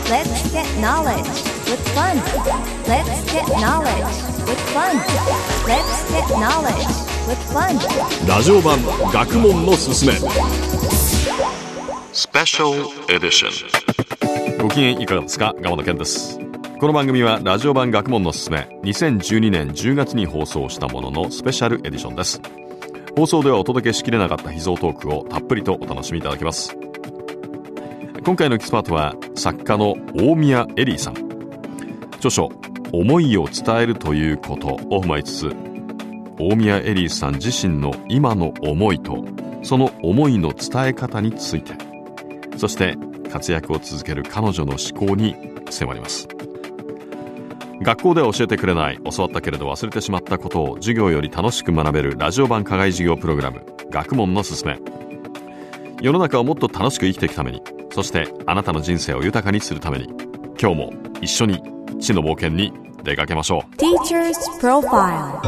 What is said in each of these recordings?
Let's get knowledge with fun. Let's get knowledge with fun. Let's get knowledge with fun. ラジオ版学問のすすめスペシャルエディション。ご機嫌いかがですか。川野健です。この番組はラジオ版学問のすすめ2012年10月に放送したもののスペシャルエディションです。放送ではお届けしきれなかった秘蔵トークをたっぷりとお楽しみいただけます。今回のエキスパートは作家の大宮エリーさん。著書思いを伝えるということを踏まえつつ、大宮エリーさん自身の今の思いとその思いの伝え方について、そして活躍を続ける彼女の思考に迫ります。学校では教えてくれない、教わったけれど忘れてしまったことを授業より楽しく学べるラジオ版課外授業プログラム、学問のすすめ。世の中をもっと楽しく生きていくために、そしてあなたの人生を豊かにするために、今日も一緒に知の冒険に出かけましょう。 Teacher's Profile。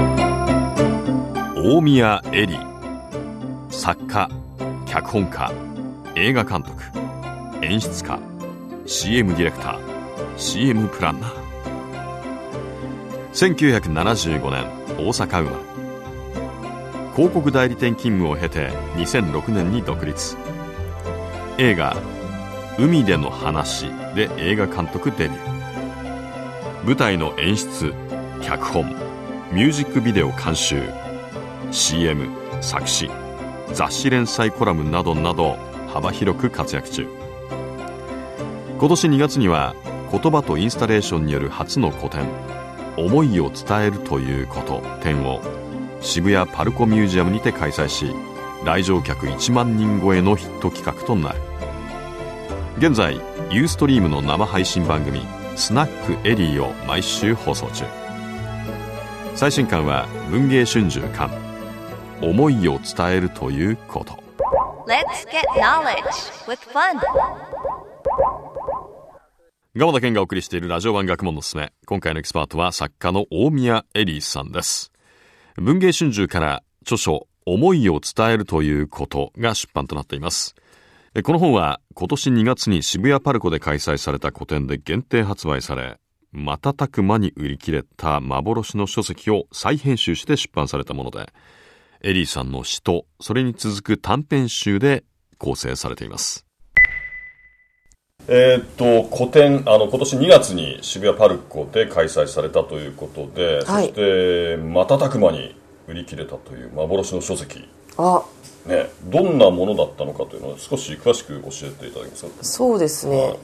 大宮エリー、作家、脚本家、映画監督、演出家、 CM ディレクター、 CM プランナー。1975年大阪生まれ。広告代理店勤務を経て2006年に独立。映画海での話で映画監督デビュー。舞台の演出、脚本、ミュージックビデオ監修、 CM 作詞、雑誌連載コラムなどなど幅広く活躍中。今年2月には言葉とインスタレーションによる初の個展、思いを伝えるということ展を渋谷パルコミュージアムにて開催し、来場客1万人超えのヒット企画となる。現在ユーストリームの生配信番組スナックエリーを毎週放送中。最新刊は文藝春秋刊、思いを伝えるということ。 Let's get knowledge with fun。 川田健がお送りしているラジオ版学問のすすめ。今回のエキスパートは作家の大宮エリーさんです。文藝春秋から著書思いを伝えるということが出版となっています。この本は今年2月に渋谷パルコで開催された個展で限定発売され、瞬く間に売り切れた幻の書籍を再編集して出版されたもので、エリーさんの詩とそれに続く短編集で構成されています。個展、今年2月に渋谷パルコで開催されたということで、はい、そして瞬く間に売り切れたという幻の書籍、ね、どんなものだったのかというのを少し詳しく教えていただけますか。 そうですね、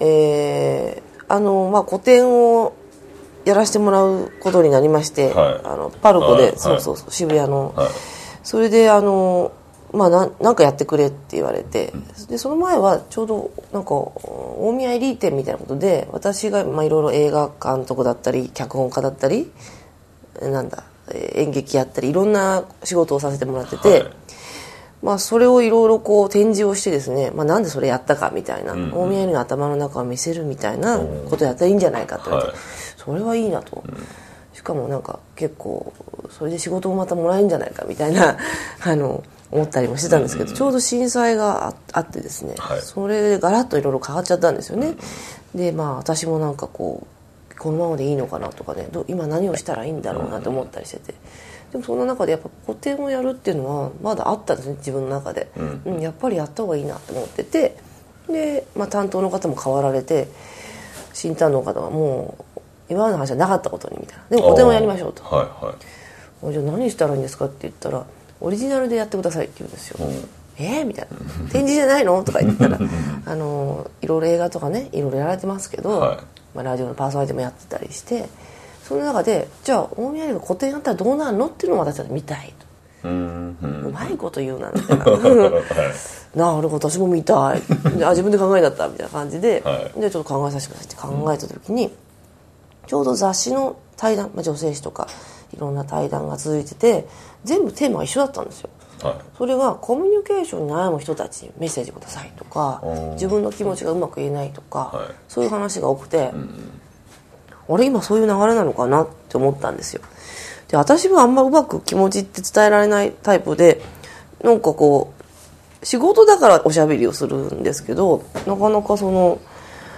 個展をやらせてもらうことになりまして、はい、パルコで、はい、そう渋谷の、はい、それでなんかやってくれって言われて、でその前はちょうどなんか大宮エリー展みたいなことで、私がいろいろ映画監督だったり脚本家だったり演劇やったりいろんな仕事をさせてもらってて、はい、それをいろいろ展示をしてですね、なんでそれやったかみたいな、大宮エリーの頭の中を見せるみたいなことやったらいいんじゃないかって言われて、それはいいなと、しかもなんか結構それで仕事もまたもらえるんじゃないかみたいな思ったりもしてたんですけど、ちょうど震災があってですね、はい、それでガラッといろいろ変わっちゃったんですよね。で私もなんかこのままでいいのかなとかね、今何をしたらいいんだろうなと思ったりしてて、でもその中でやっぱ個展をやるっていうのはまだあったんですね、自分の中で、やっぱりやった方がいいなと思ってて、で、担当の方も変わられて、新担当の方がもう今までの話はなかったことにみたいな、でも個展をやりましょうと、はいはい、じゃあ何したらいいんですかって言ったら、オリジナルでやってくださいって言うんですよ。みたいな、展示じゃないのとか言ったらいろいろ映画とかね、いろいろやられてますけど、はい、ラジオのパーソナリティもやってたりして、その中でじゃあ大宮エリーが個展やったらどうなるのっていうのを私たち見たいと。うまいこと言うなみたいななるほど私も見たい自分で考えだったみたいな感じで、はい、でちょっと考えさせてくださいって考えた時に、ちょうど雑誌の対談、女性誌とかいろんな対談が続いてて、全部テーマが一緒だったんですよ、はい、それがコミュニケーションに悩む人たちにメッセージくださいとか、自分の気持ちがうまく言えないとか、はい、そういう話が多くて、俺今そういう流れなのかなって思ったんですよ。で、私はあんまうまく気持ちって伝えられないタイプで、なんか仕事だからおしゃべりをするんですけど、なかなか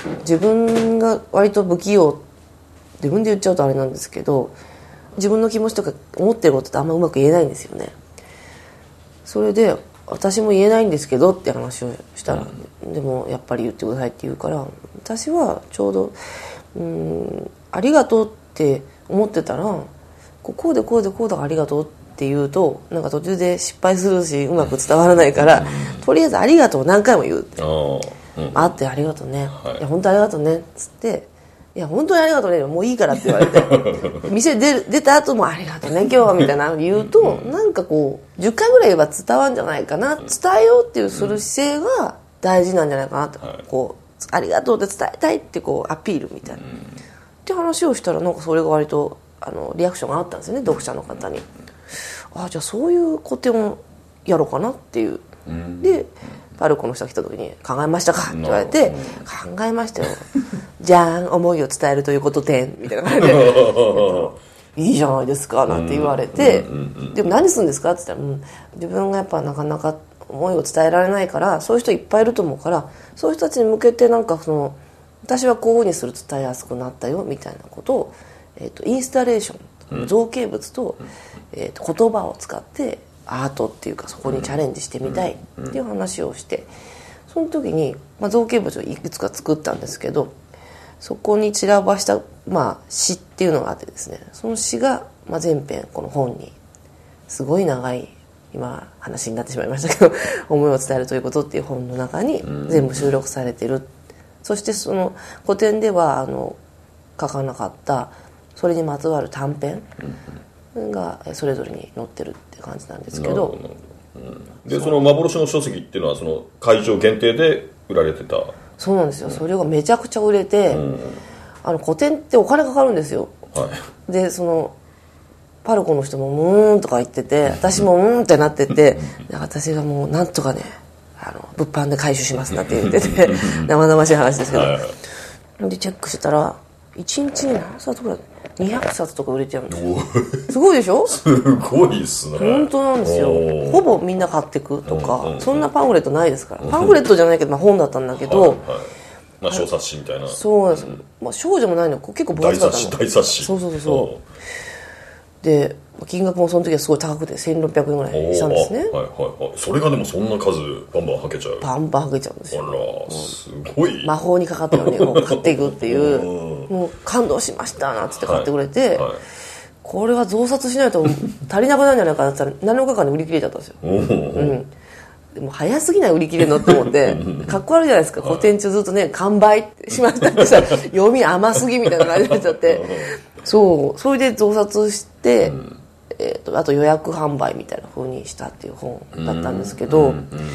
自分が割と不器用、自分で言っちゃうとあれなんですけど、自分の気持ちとか思ってることってあんまうまく言えないんですよね。それで私も言えないんですけどって話をしたら、でもやっぱり言ってくださいって言うから、私はちょうどありがとうって思ってたら、こうでこうでこうだありがとうって言うとなんか途中で失敗するしうまく伝わらないから、とりあえずありがとうを何回も言うって、会ってありがとうね、いや本当ありがとうねっつって、いや本当にありがとうねもういいからって言われて店出た後もありがとうね今日はみたいなの言うと、なんかこう10回ぐらい言えば伝わるんじゃないかな、伝えようっていうする姿勢が大事なんじゃないかなと、こうありがとうって伝えたいってこうアピールみたいな、って話をしたらなんかそれが割とリアクションがあったんですよね、読者の方に。じゃあそういう古典をやろうかなっていう、でパルコの人が来た時に「考えましたか?」って言われて「考えましたよじゃん思いを伝えるということで」みたいな感じでいいじゃないですかなんて言われて、でも何するんですかって言ったら、自分がやっぱなかなか思いを伝えられないから、そういう人いっぱいいると思うから、そういう人たちに向けてなんか私はこういうふうにすると伝えやすくなったよみたいなことを、インスタレーション、造形物と、言葉を使ってアートっていうかそこにチャレンジしてみたいっていう話をして、その時に、造形物をいくつか作ったんですけど、そこに散らばした、詩っていうのがあってですね、その詩が、全編この本にすごい長い今話になってしまいましたけど思いを伝えるということっていう本の中に全部収録されてる。そしてその古典では書かなかったそれにまつわる短編がそれぞれに載ってるって感じなんですけど、 でその幻の書籍っていうのはその会場限定で売られてた。 そうなんですよ、それがめちゃくちゃ売れて、古典ってお金かかるんですよ、でパルコの人もとか言ってて、私もってなってて、私がもうなんとかね物販で回収しますなって言ってて生々しい話ですけど、でチェックしてたら1日に何冊ぐらい200冊とか売れちゃうんですよ。すごいでしょ。 すごいっすね。 本当なんですよ。ほぼみんな買ってくとか、そんなパンフレットないですから。パンフレットじゃないけど、本だったんだけど、 小冊子みたいな。 そうです。少女もないの結構分厚かったの。 大冊子。 そうで金額もその時はすごい高くて1600円ぐらいしたんですね。 それがでもそんな数バンバンはけちゃう。 バンバンはけちゃうんですよ。 あら、すごい。 魔法にかかったようにもう買っていくっていうもう感動しましたなんつって買ってくれて、これは増刷しないと足りなくなるんじゃないかなって言ったら7日間で売り切れちゃったんですよ。でも早すぎない売り切れるのって思ってかっこ悪いじゃないですか。古典中ずっとね完売しましたってさ読み甘すぎみたいな感じになっちゃってそれで増刷して、あと予約販売みたいな風にしたっていう本だったんですけど、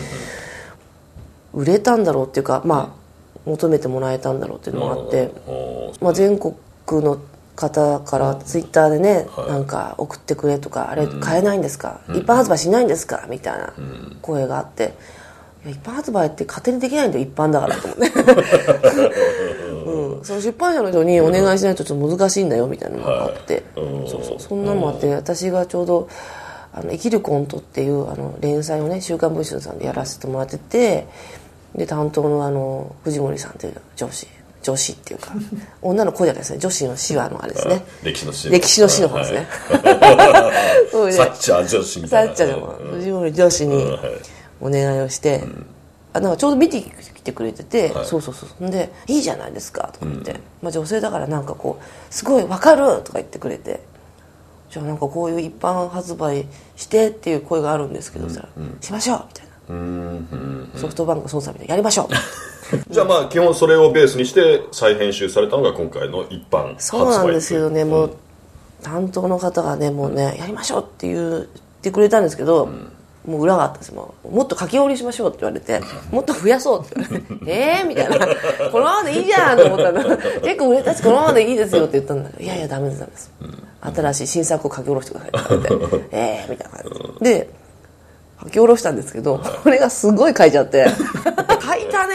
売れたんだろうっていうか求めてもらえたんだろうっていうのがあって、全国の方からツイッターでね、なんか送ってくれとか、あれ買えないんですか、一般発売しないんですかみたいな声があって、一般発売って勝手にできないんだよ一般だからと思ってその出版社の人にお願いしないとちょっと難しいんだよみたいなのがあって、そんなのもあって、私がちょうど生きるコントっていう連載をね週刊文春さんでやらせてもらってて、で担当の藤森さんっていう女子っていうか女の子じゃないですね、女子の死はあれですね、歴史の死の方ですねサッチャー女子みたいな、 サッチャーでも藤森女子にお願いをして、なんかちょうど見てきてくれてて、そうでいいじゃないですかとか言って、女性だからなんかこうすごい分かるとか言ってくれて、じゃあなんかこういう一般発売してっていう声があるんですけどさ、しましょうみたいな、ソフトバンク孫さんみたいなやりましょうじゃあ基本それをベースにして再編集されたのが今回の一般発売。 そうなんですよね、もう担当の方がねもうねやりましょうって言ってくれたんですけど、もう裏があったんです。もっと書き下ろりしましょうって言われて、もっと増やそうって言われてみたいなこのままでいいじゃんと思ったら結構売れたしこのままでいいですよって言ったんだけど、いやダメです、新しい新作を書き下ろしてくださいって言われてみたいな感じで書き下ろしたんですけど、これがすごい書いちゃって書いたね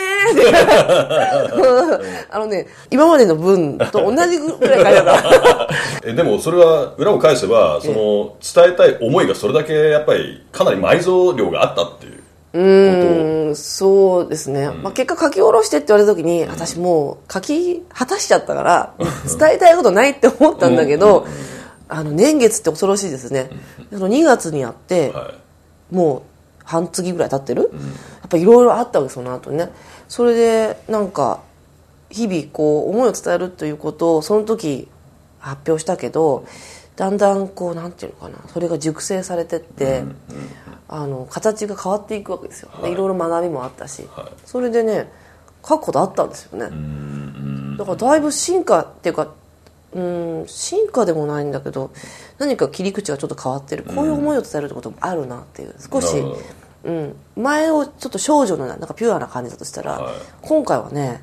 ー今までの文と同じぐらい書いてたでもそれは裏を返せば伝えたい思いがそれだけやっぱりかなり埋蔵量があったっていうそうですね、結果書き下ろしてって言われた時に、私もう書き果たしちゃったから伝えたいことないって思ったんだけど、年月って恐ろしいですね。2月にやって、もう半月ぐらい経ってる、やっぱいろいろあったわけ、その後にね。それでなんか日々こう思いを伝えるということをその時発表したけど、だんだんこうなんていうのかな、それが熟成されてって、形が変わっていくわけですよ。でいろいろ学びもあったし、それでね書くことあったんですよね。だからだいぶ進化っていうか、進化でもないんだけど、何か切り口がちょっと変わってる、こういう思いを伝えるってこともあるなっていう、少し、前をちょっと少女のなんかピュアな感じだとしたら、今回はね、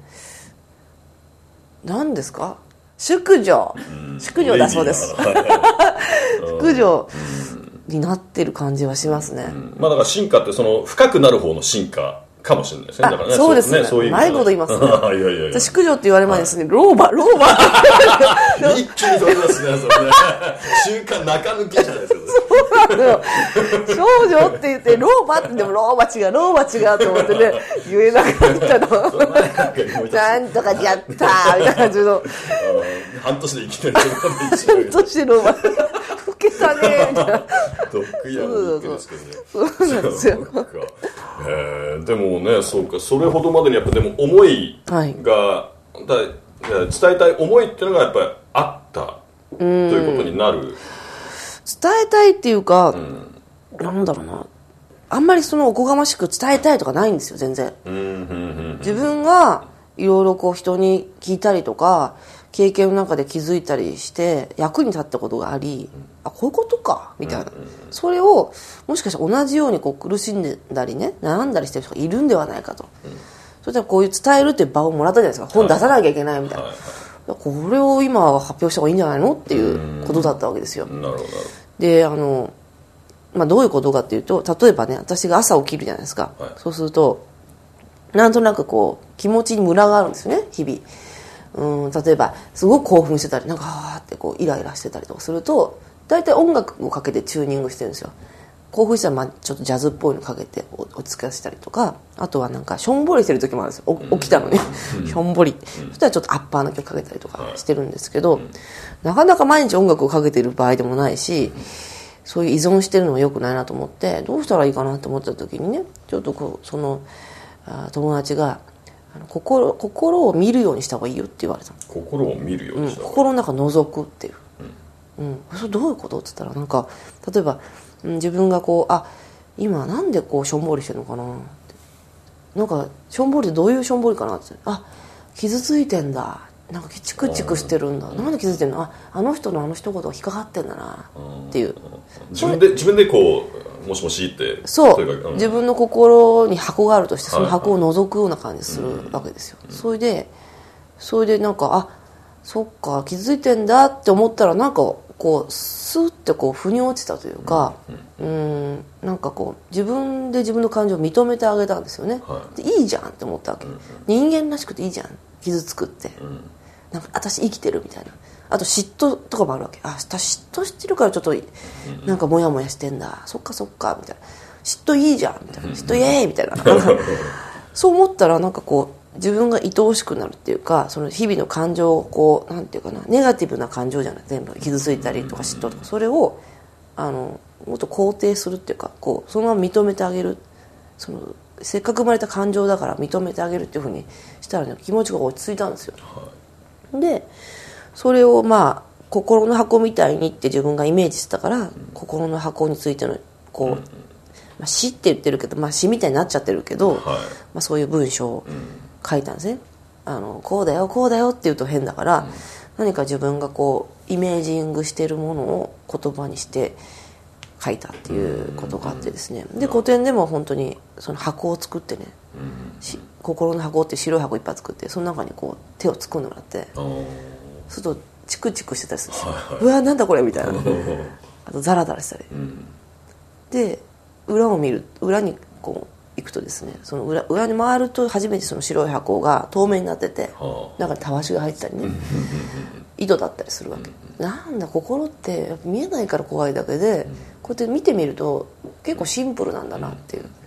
何ですか、淑女だそうです。淑女になってる感じはしますね。 だから進化ってその深くなる方の進化かもしれないですね。だからね、 そうですね。 そういうないこと言いますね。 いや淑女って言われる前にですね、老婆一気に取りますね、それね。瞬間中抜きじゃないですか。 そうなのよ。少女って言って老婆って言っても老婆違うと思ってね、言えなかったの。なんとかやったーみたいな感じの。 半年で生きてる。 半年で老婆。老けたねーみたいな。 ドッグイヤーの日ですけどね。 そうなんですよ。 でもね、そうか、それほどまでにやっぱでも思いが、伝えたい思いっていうのがやっぱりあったということになる。 伝えたいっていうか、なんだろうな、あんまりそのおこがましく伝えたいとかないんですよ、全然。自分がいろいろこう人に聞いたりとか経験の中で気づいたりして役に立ったことがあり、あ、こういうことかみたいな、それをもしかしたら同じようにこう苦しんでたりね、悩んだりしてる人がいるんではないかと、そしたらこういう伝えるっていう場をもらったじゃないですか。本出さなきゃいけないみたいな、これを今発表した方がいいんじゃないのっていうことだったわけですよ。 なるほど。 でどういうことかっていうと、例えばね、私が朝起きるじゃないですか、そうするとなんとなくこう気持ちにムラがあるんですよね、日々。例えばすごく興奮してたり、なんかはーってこうイライラしてたりとかすると、大体音楽をかけてチューニングしてるんですよ。興奮したらちょっとジャズっぽいのかけて落ち着かせたりとか、あとはなんかしょんぼりしてる時もあるんですよ、起きたのにしょんぼり、そしたらちょっとアッパーな曲かけたりとかしてるんですけど、なかなか毎日音楽をかけてる場合でもないし、そういう依存してるのも良くないなと思って、どうしたらいいかなと思った時にね、ちょっとこうその友達が心を見るようにした方がいいよって言われたの。 心を見るようにした方がいい、 心の中覗くっていう、それどういうことって言ったら、なんか例えば、自分がこう、今なんでこうしょんぼりしてるのかなって、なんかしょんぼりってどういうしょんぼりかなって、傷ついてんだ、なんかチクチクしてるんだ、なんで気づいてんの、あの人のあの一言が引っかかってんだなっていう、 自分でこうもしもしって、 そう、自分の心に箱があるとして、その箱を覗くような感じするわけですよ。それでなんか、そっか気づいてんだって思ったら、なんかこうスッてこう腑に落ちたというか、なんかこう自分で自分の感情を認めてあげたんですよね。でいいじゃんって思ったわけ、人間らしくていいじゃん、傷つくって、なんか私生きてるみたいな。あと嫉妬とかもあるわけ。私嫉妬してるからちょっとなんかモヤモヤしてんだ、そっかそっかみたいな、嫉妬いいじゃんみたいな、嫉妬イエーイみたいなそう思ったら、なんかこう自分が愛おしくなるっていうか、その日々の感情をこうなんていうかな、ネガティブな感情じゃない、全部傷ついたりとか嫉妬とか、それをもっと肯定するっていうか、こうそのまま認めてあげる、そのせっかく生まれた感情だから認めてあげるっていうふうにしたらね、気持ちが落ち着いたんですよ。でそれを心の箱みたいにって自分がイメージしてたから、心の箱についてのこう、詩って言ってるけど、詩みたいになっちゃってるけど、そういう文章を書いたんですね。こうだよこうだよって言うと変だから、何か自分がこうイメージングしてるものを言葉にして書いたっていうことがあってですね。で古典でも本当にその箱を作ってね、心の箱って白い箱いっぱい作って、その中にこう手を突っ込んでもらって、そうするとチクチクしてたりするんですよ。うわなんだこれみたいなあとザラザラしたり、で裏を見る、裏にこう行くとですね、その裏に回ると初めてその白い箱が透明になってて、中にたわしが入ってたりね糸だったりするわけ。なんだ心ってやっぱ見えないから怖いだけで、こうやって見てみると結構シンプルなんだなっていう。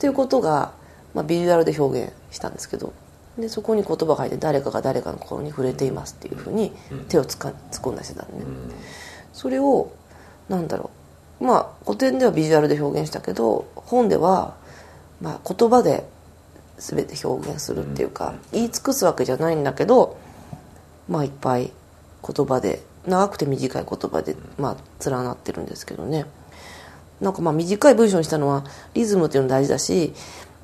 っていうことが、ビジュアルで表現したんですけど、でそこに言葉が入って誰かが誰かの心に触れていますっていうふうに手を突っ込んだしてたんでね、それをなんだろう、古典ではビジュアルで表現したけど本では言葉で全て表現するっていうか、言い尽くすわけじゃないんだけど、いっぱい言葉で長くて短い言葉で連なってるんですけどね。なんか短い文章にしたのはリズムっていうの大事だし、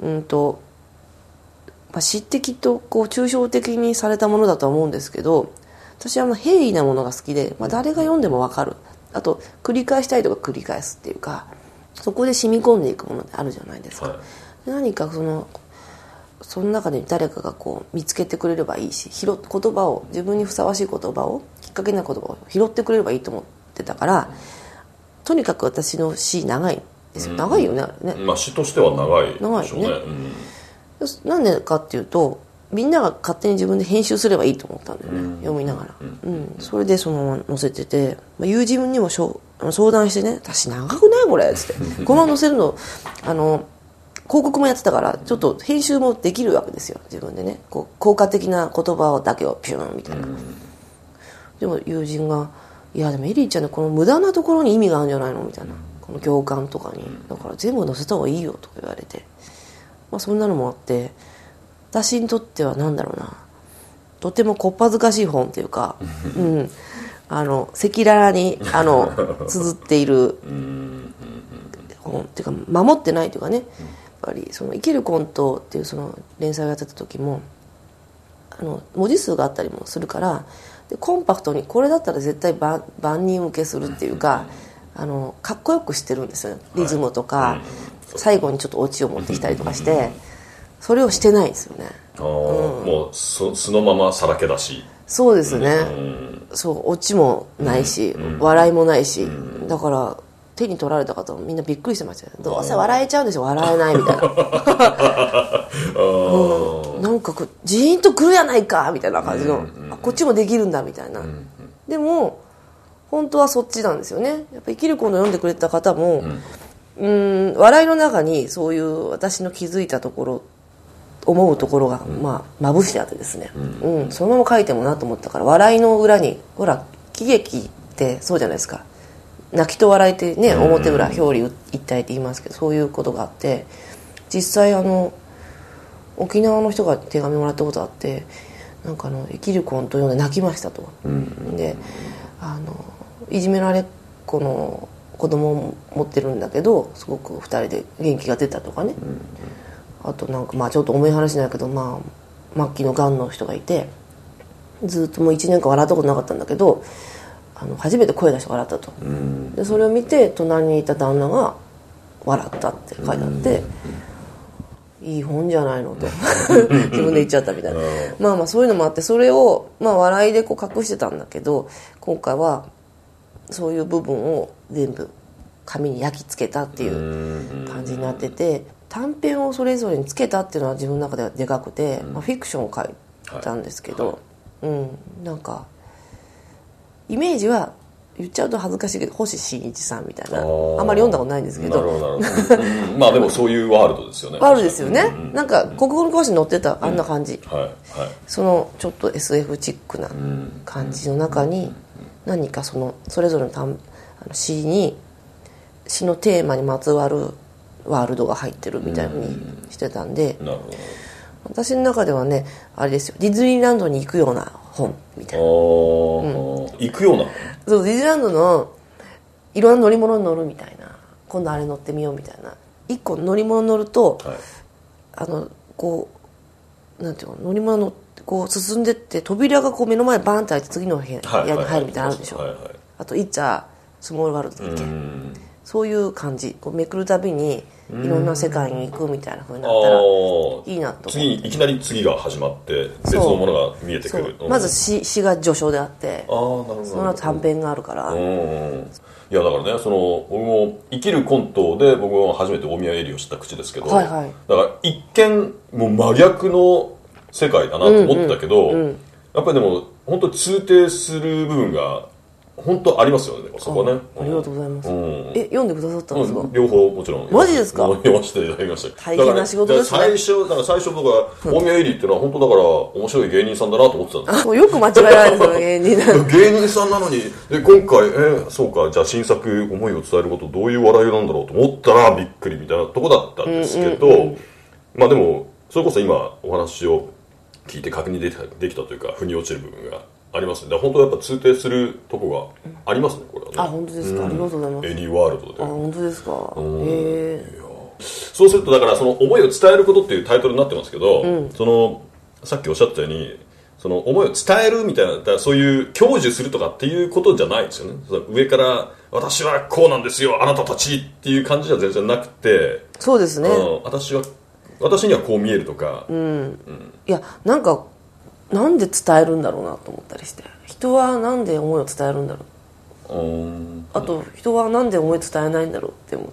詩的と抽象的にされたものだとは思うんですけど、私は平易なものが好きで、誰が読んでも分かる、あと繰り返したいとか繰り返すっていうか、そこで染み込んでいくものってあるじゃないですか、何かその中で誰かが見つけてくれればいいし、言葉を、自分にふさわしい言葉を、きっかけな言葉を拾ってくれればいいと思ってたから、とにかく私の詩長いんですよ。長いよね、あれね。詩としては長いでしょうね。 なんでかっていうと、みんなが勝手に自分で編集すればいいと思ったんだよね、読みながら、それでそのまま載せてて、友人にも相談してね、私長くないこれっつってこのまま載せるの広告もやってたからちょっと編集もできるわけですよ、自分でね。効果的な言葉だけをピューンみたいな、でも友人が「いやでもエリーちゃんね、この無駄なところに意味があるんじゃないの?」みたいな、この行間とかに、だから全部載せた方がいいよとか言われて、そんなのもあって、私にとってはなんだろうな、とてもこっぱずかしい本っていうか、赤裸々に綴っている本っていうか、守ってないというかね。やっぱりその生きるコントっていうその連載をやってた時も文字数があったりもするから、でコンパクトにこれだったら絶対万人受けするっていうか、かっこよくしてるんですよね、リズムとか、最後にちょっとオチを持ってきたりとかして、それをしてないですよね。 もうそのままさらけだし。 そうですね、そうオチもないし、笑いもないし、だから手に取られた方もみんなびっくりしてましたよ。どうせ笑えちゃうんでしょ、笑えないみたいななんかジーンとくるやないかみたいな感じの、こっちもできるんだみたいな、でも本当はそっちなんですよね。やっぱ生きるコント読んでくれた方も、笑いの中にそういう私の気づいたところ、思うところがまぶしてあってですね、そのまま書いてもなと思ったから、笑いの裏にほら喜劇ってそうじゃないですか、泣きと笑いってね、表裏表裏一体って言いますけど、そういうことがあって、実際沖縄の人が手紙もらったことがあって、なんか生きるコント読んで泣きましたと、でいじめられっ子の子供を持ってるんだけどすごく2人で元気が出たとかね、あとなんかちょっと重い話なんだけど、末期のがんの人がいて、ずっともう1年間笑ったことなかったんだけど、初めて声出して笑ったと、でそれを見て隣にいた旦那が笑ったって書いてあって、いい本じゃないのと自分で言っちゃったみたいな、そういうのもあって、それを笑いで隠してたんだけど、今回はそういう部分を全部紙に焼き付けたっていう感じになってて、短編をそれぞれにつけたっていうのは自分の中ではでかくて、フィクションを書いたんですけど、なんかイメージは言っちゃうと恥ずかしいけど星新一さんみたいな、あんまり読んだことないんですけど、 でもそういうワールドですよね。 ワールドですよね、なんか国語の講師に載ってたあんな感じ、そのちょっと SF チックな感じの中に何かそれぞれの詩のテーマにまつわるワールドが入ってるみたいにしてたんで、私の中ではね、あれですよ、ディズニーランドに行くような本みたいな、 行くような、 そう、ディズニーランドのいろんな乗り物に乗るみたいな、今度あれ乗ってみようみたいな、一個乗り物乗ると、なんていうの、乗り物乗って進んでって扉が目の前バーンと開いて次の部屋に入るみたいなのあるでしょ、あと「It's a Small World」だっけ、そういう感じ、めくるたびにいろんな世界に行くみたいな風になったらいいなと。 いきなり次が始まって別のものが見えてくる。 まず詩が序章であって、その後短編があるから。 いやだからね、僕も生きるコントで僕も初めて大宮エリを知った口ですけど、だから一見もう真逆の世界だなと思ったけど、やっぱりでも本当に通底する部分が本当ありますよね、そこね。 ありがとうございます。読んでくださったんですか？ 両方もちろん。 マジですか？ 読ませていただきました。 大変な仕事ですね。 最初僕は大宮エリーっていうのは本当だから面白い芸人さんだなと思ってたんですよ。よく間違えられるんですよ、芸人。 芸人さんなのに、で今回そうか、じゃあ新作思いを伝えることどういう笑いなんだろうと思ったらびっくりみたいなとこだったんですけど、まあでもそれこそ今お話を聞いて確認できたというか腑に落ちる部分がありますね。本当やっぱ通底するとこがありますね、これはね。 あ、本当ですか。ありがとうございます。 エリーワールドで。 あ、本当ですか。 そうするとだからその思いを伝えることっていうタイトルになってますけど、そのさっきおっしゃったようにその思いを伝えるみたいな、そういう享受するとかっていうことじゃないですよね。上から私はこうなんですよあなたたちっていう感じじゃ全然なくて、 そうですね、 私にはこう見えるとか、 いやなんで伝えるんだろうなと思ったりして、人はなんで思いを伝えるんだろう、あと人はなんで思い伝えないんだろうって思って、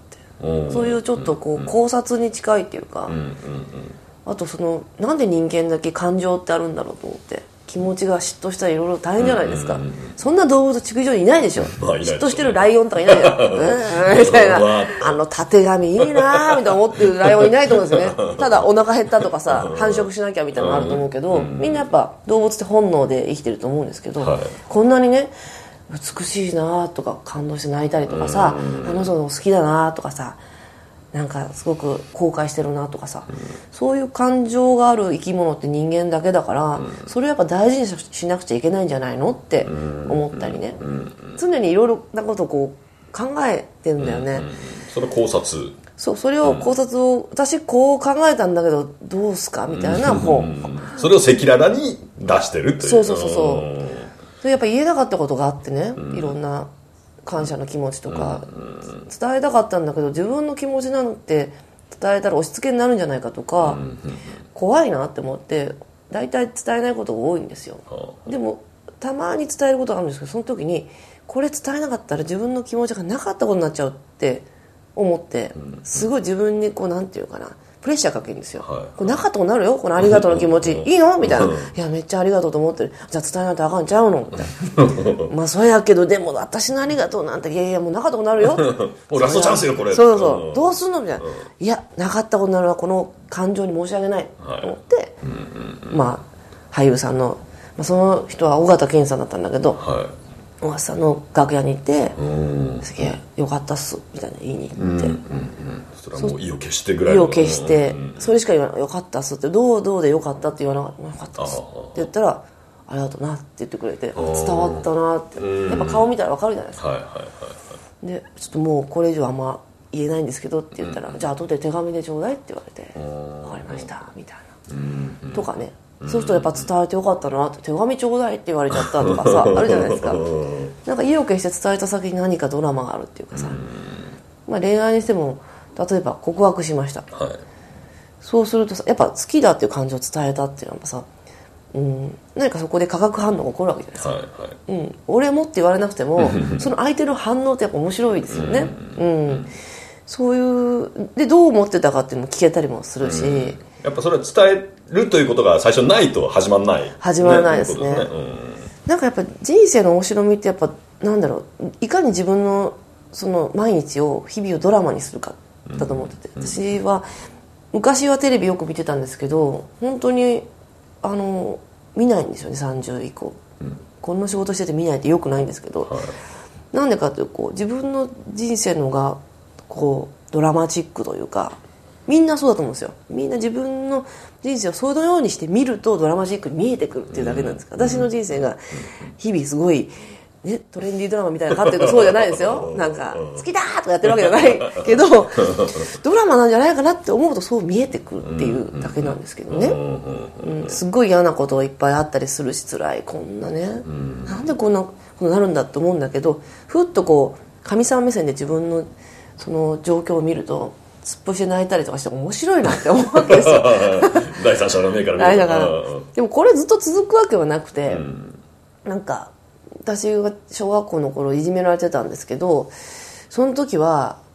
そういうちょっとこう考察に近いっていうか、あとなんで人間だけ感情ってあるんだろうと思って、気持ちが嫉妬したらいろいろ大変じゃないですか。そんな動物地球上にいないでしょ。嫉妬してるライオンとかいないじゃんみたいな、たてがみいいなーみたいな思ってるライオンいないと思うんですよね。ただお腹減ったとかさ、繁殖しなきゃみたいなのあると思うけど、みんなやっぱ動物って本能で生きてると思うんですけど、こんなにね美しいなーとか感動して泣いたりとかさ、あの人の好きだなーとかさ、なんかすごく後悔してるなとかさ、そういう感情がある生き物って人間だけだから、それをやっぱ大事にしなくちゃいけないんじゃないのって思ったりね、常にいろいろなことをこう考えてるんだよね。 それ考察、 それを考察を、私こう考えたんだけどどうすかみたいな本、 それを赤裸々に出してるという。 そうそれやっぱ言えなかったことがあってね、いろんな感謝の気持ちとか伝えたかったんだけど、自分の気持ちなんて伝えたら押し付けになるんじゃないかとか、怖いなって思って大体伝えないことが多いんですよ。でもたまに伝えることがあるんですけど、その時にこれ伝えなかったら自分の気持ちがなかったことになっちゃうって思って、すごい自分にこうなんていうかな、プレッシャーかけるんですよ。これなかったことになるよ、このありがとうの気持ちいいのみたいな、いやめっちゃありがとうと思ってる、じゃあ伝えないとあかんちゃうのみたいなまあそうやけどでも私のありがとうなんていやもうなかったことになるよもうラストチャンスよこれ、 そうどうすんのみたいな、いやなかったことになるのはこの感情に申し訳ないと思って、まあ俳優さんの、その人は尾形健さんだったんだけど、尾形さんの楽屋に行って「すげえよかったっす」みたいな言いに行って、 それはもう意を決してぐらい意を決して、それしか言わない、よかったっすって、どうでよかったって言わなかった、よかったっすって言ったら、ありがとうなって言ってくれて、伝わったなって、やっぱ顔見たら分かるじゃないですか。でちょっともうこれ以上あんま言えないんですけどって言ったら、じゃあ後で手紙でちょうだいって言われて、分かりましたみたいな、とかね。そうするとやっぱ伝えてよかったなって、手紙ちょうだいって言われちゃったとかさあるじゃないですか。なんか意を決して伝えた先に何かドラマがあるっていうかさ、恋愛にしても例えば告白しました、そうするとさ、やっぱ好きだっていう感情を伝えたっていうのはさ、何かそこで化学反応が起こるわけじゃないですか、俺もって言われなくてもその相手の反応ってやっぱ面白いですよね。そういうでどう思ってたかっていうのも聞けたりもするし、 やっぱそれは伝えるということが最初ないと始まらないですね。なんかやっぱ人生の面白みってやっぱなんだろう、いかに自分のその毎日を日々をドラマにするかだと思ってて、私は昔はテレビよく見てたんですけど、本当に見ないんですよね、30以降、こんな仕事してて見ないってよくないんですけど、なんでかというと自分の人生のがこうドラマチックというか、みんなそうだと思うんですよ。みんな自分の人生をそのようにして見るとドラマチックに見えてくるっていうだけなんですから、私の人生が日々すごい、ね、トレンディードラマみたいなのかっていうとそうじゃないですよ。なんか好きだーとかやってるわけじゃないけどドラマなんじゃないかなって思うとそう見えてくるっていうだけなんですけどね、すっごい嫌なことがいっぱいあったりするし、辛い、こんなね、なんでこんなことになるんだって思うんだけど、ふっとこう神様目線で自分のその状況を見ると突っ伏して泣いたりとかして面白いなって思うわけですよ第三者の目から見ると。でもこれずっと続くわけはなくて、なんか私が小学校の頃いじめられてたんですけど、その時は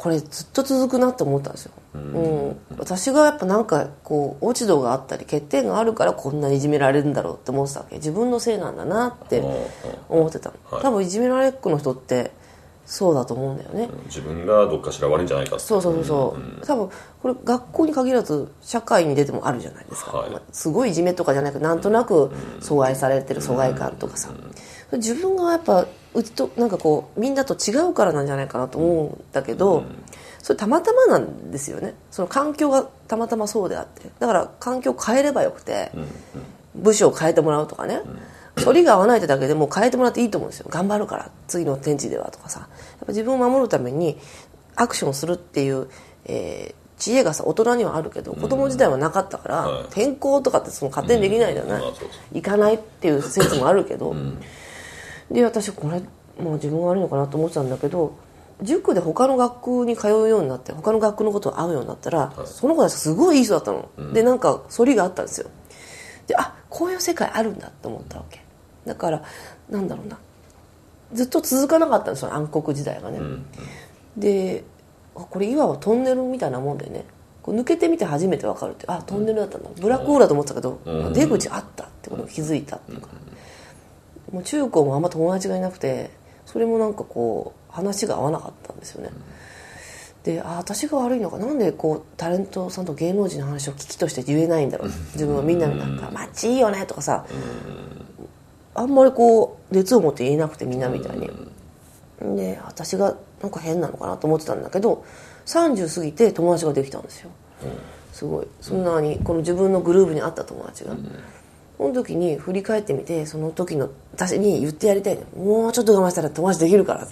これずっと続くなって思ったんですよ、私がやっぱなんかこう落ち度があったり欠点があるからこんなにいじめられるんだろうって思ってたわけ。自分のせいなんだなって思ってたの、多分いじめられっ子の人ってそうだと思うんだよね、 自分がどっかしら悪いんじゃないかって。 そう、多分これ学校に限らず社会に出てもあるじゃないですか、すごいいじめとかじゃなくなんとなく阻害されてる疎外感とかさ、自分がやっぱうちとなんかこうみんなと違うからなんじゃないかなと思うんだけど、それたまたまなんですよね。その環境がたまたまそうであって、だから環境を変えればよくて、部署を変えてもらうとかね、反りが合わないってだけでもう変えてもらっていいと思うんですよ。頑張るから次の天地ではとかさ、やっぱ自分を守るためにアクションするっていう、知恵がさ大人にはあるけど子供時代はなかったから、転校とかってその勝手にできないじゃない、行かないっていう説もあるけど、で私これもう自分が悪いのかなと思ってたんだけど、塾で他の学校に通うようになって他の学校のことを会うようになったら、その子たちすごいいい人だったの、でなんか反りがあったんですよ。でこういう世界あるんだって思ったわけだから、なんだろうな、ずっと続かなかったんですよ暗黒時代がね、でこれ今はトンネルみたいなもんでね、こう抜けてみて初めて分かるって、トンネルだったんだ、ブラックホールだと思ってたけど、出口あったってことに気づいたっていうか、もう中高もあんま友達がいなくて、それもなんかこう話が合わなかったんですよね。で私が悪いのか、なんでこうタレントさんと芸能人の話を危機として言えないんだろう、自分はみんなになんか「マッチいいよね」とかさ、あんまりこう熱を持って言えなくてみんなみたいに。で私がなんか変なのかなと思ってたんだけど、30過ぎて友達ができたんですよ、すごい。そんなにこの自分のグループにあった友達が、その時に振り返ってみて、その時の私に言ってやりたいね、もうちょっと我慢したら友達できるからって、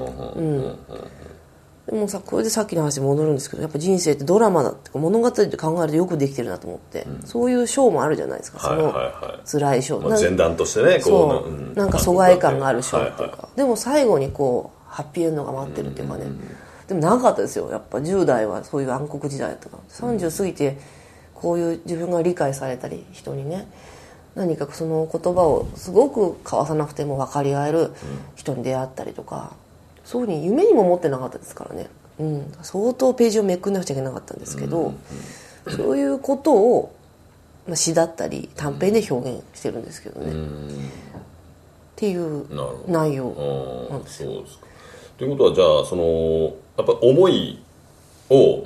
でもさ、これでさっきの話に戻るんですけど、やっぱ人生ってドラマだって物語で考えるとよくできてるなと思って、そういうショーもあるじゃないですか、その辛いショー、 前段としてね、 こうなんか疎外感があるショーっていうか、でも最後にこうハッピーエンドが待ってるっていうかね、でも長かったですよ。やっぱ10代はそういう暗黒時代だったから、30過ぎてこういう自分が理解されたり、人にね何かその言葉をすごく交わさなくても分かり合える人に出会ったりとか、そういうふうに夢にも思ってなかったですからね、相当ページをめくんなくちゃいけなかったんですけど、そういうことを詩だったり短編で表現してるんですけどね、っていう内容なんですよ。 ということは、じゃあそのやっぱ思いを、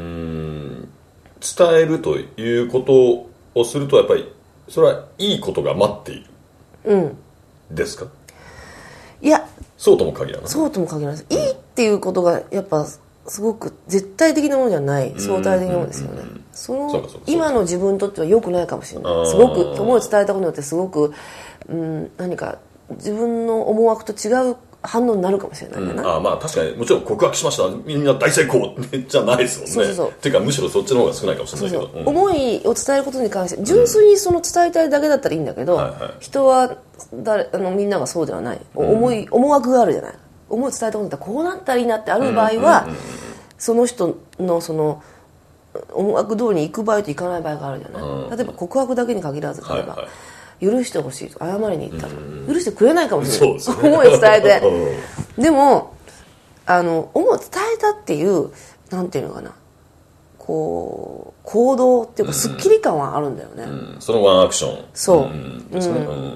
伝えるということをすると、やっぱりそれはいいことが待っている、ですか？いや、そうとも限らない。 そうとも限らないです。いいっていうことがやっぱすごく絶対的なものじゃない、相対的なものですよね。その今の自分にとっては良くないかもしれない。すごく思いを伝えたことによってすごく、何か自分の思惑と違う反応になるかもしれないな、 まあ確かにもちろん告白しましたみんな大成功じゃないですもんね。っていうかむしろそっちの方が少ないかもしれないけど、 思いを伝えることに関して純粋にその伝えたいだけだったらいいんだけど、人はみんながそうではない、思惑があるじゃない。思いを伝えたことだったらこうなったらいいなってある場合は、その人のその思惑通りに行く場合と行かない場合があるじゃない、例えば告白だけに限らず、例えば、許してほしいと謝りに行ったら、許してくれないかもしれない、思いを伝えてでも思いを伝えたっていうなんていうのかな、こう行動っていうかスッキリ感はあるんだよね、 そのワンアクション、 そう、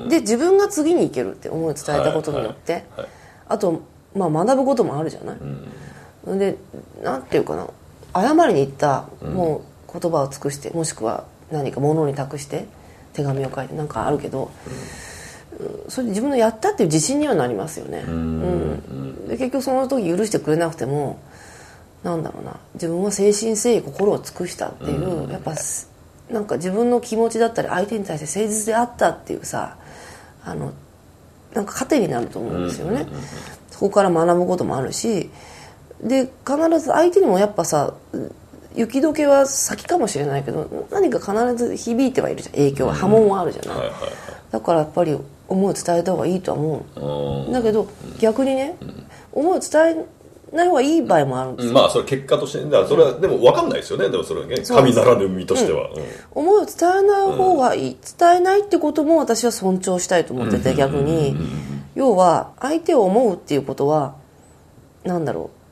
で自分が次に行けるって思いを伝えたことによって、あと、学ぶこともあるじゃない、でなんていうかな、謝りに行った、もう言葉を尽くして、もしくは何か物に託して手紙を書いてなんかあるけど、それで自分のやったっていう自信にはなりますよね、で結局その時許してくれなくても、なんだろうな、自分は誠心誠意心を尽くしたっていう、やっぱなんか自分の気持ちだったり相手に対して誠実であったっていうさ、なんか糧になると思うんですよね、そこから学ぶこともあるし、で必ず相手にもやっぱさ、雪解けは先かもしれないけど何か必ず響いてはいるじゃん、影響は、波紋はあるじゃない、だからやっぱり思いを伝えた方がいいとは思う、だけど逆にね、思いを伝えない方がいい場合もあるんですよ、 それ結果として、だからそれはでも分かんないですよね、でもそれはね、神ならぬ身としては、 思いを伝えない方がいい、伝えないってことも私は尊重したいと思ってて、逆に要は相手を思うっていうことはなんだろう、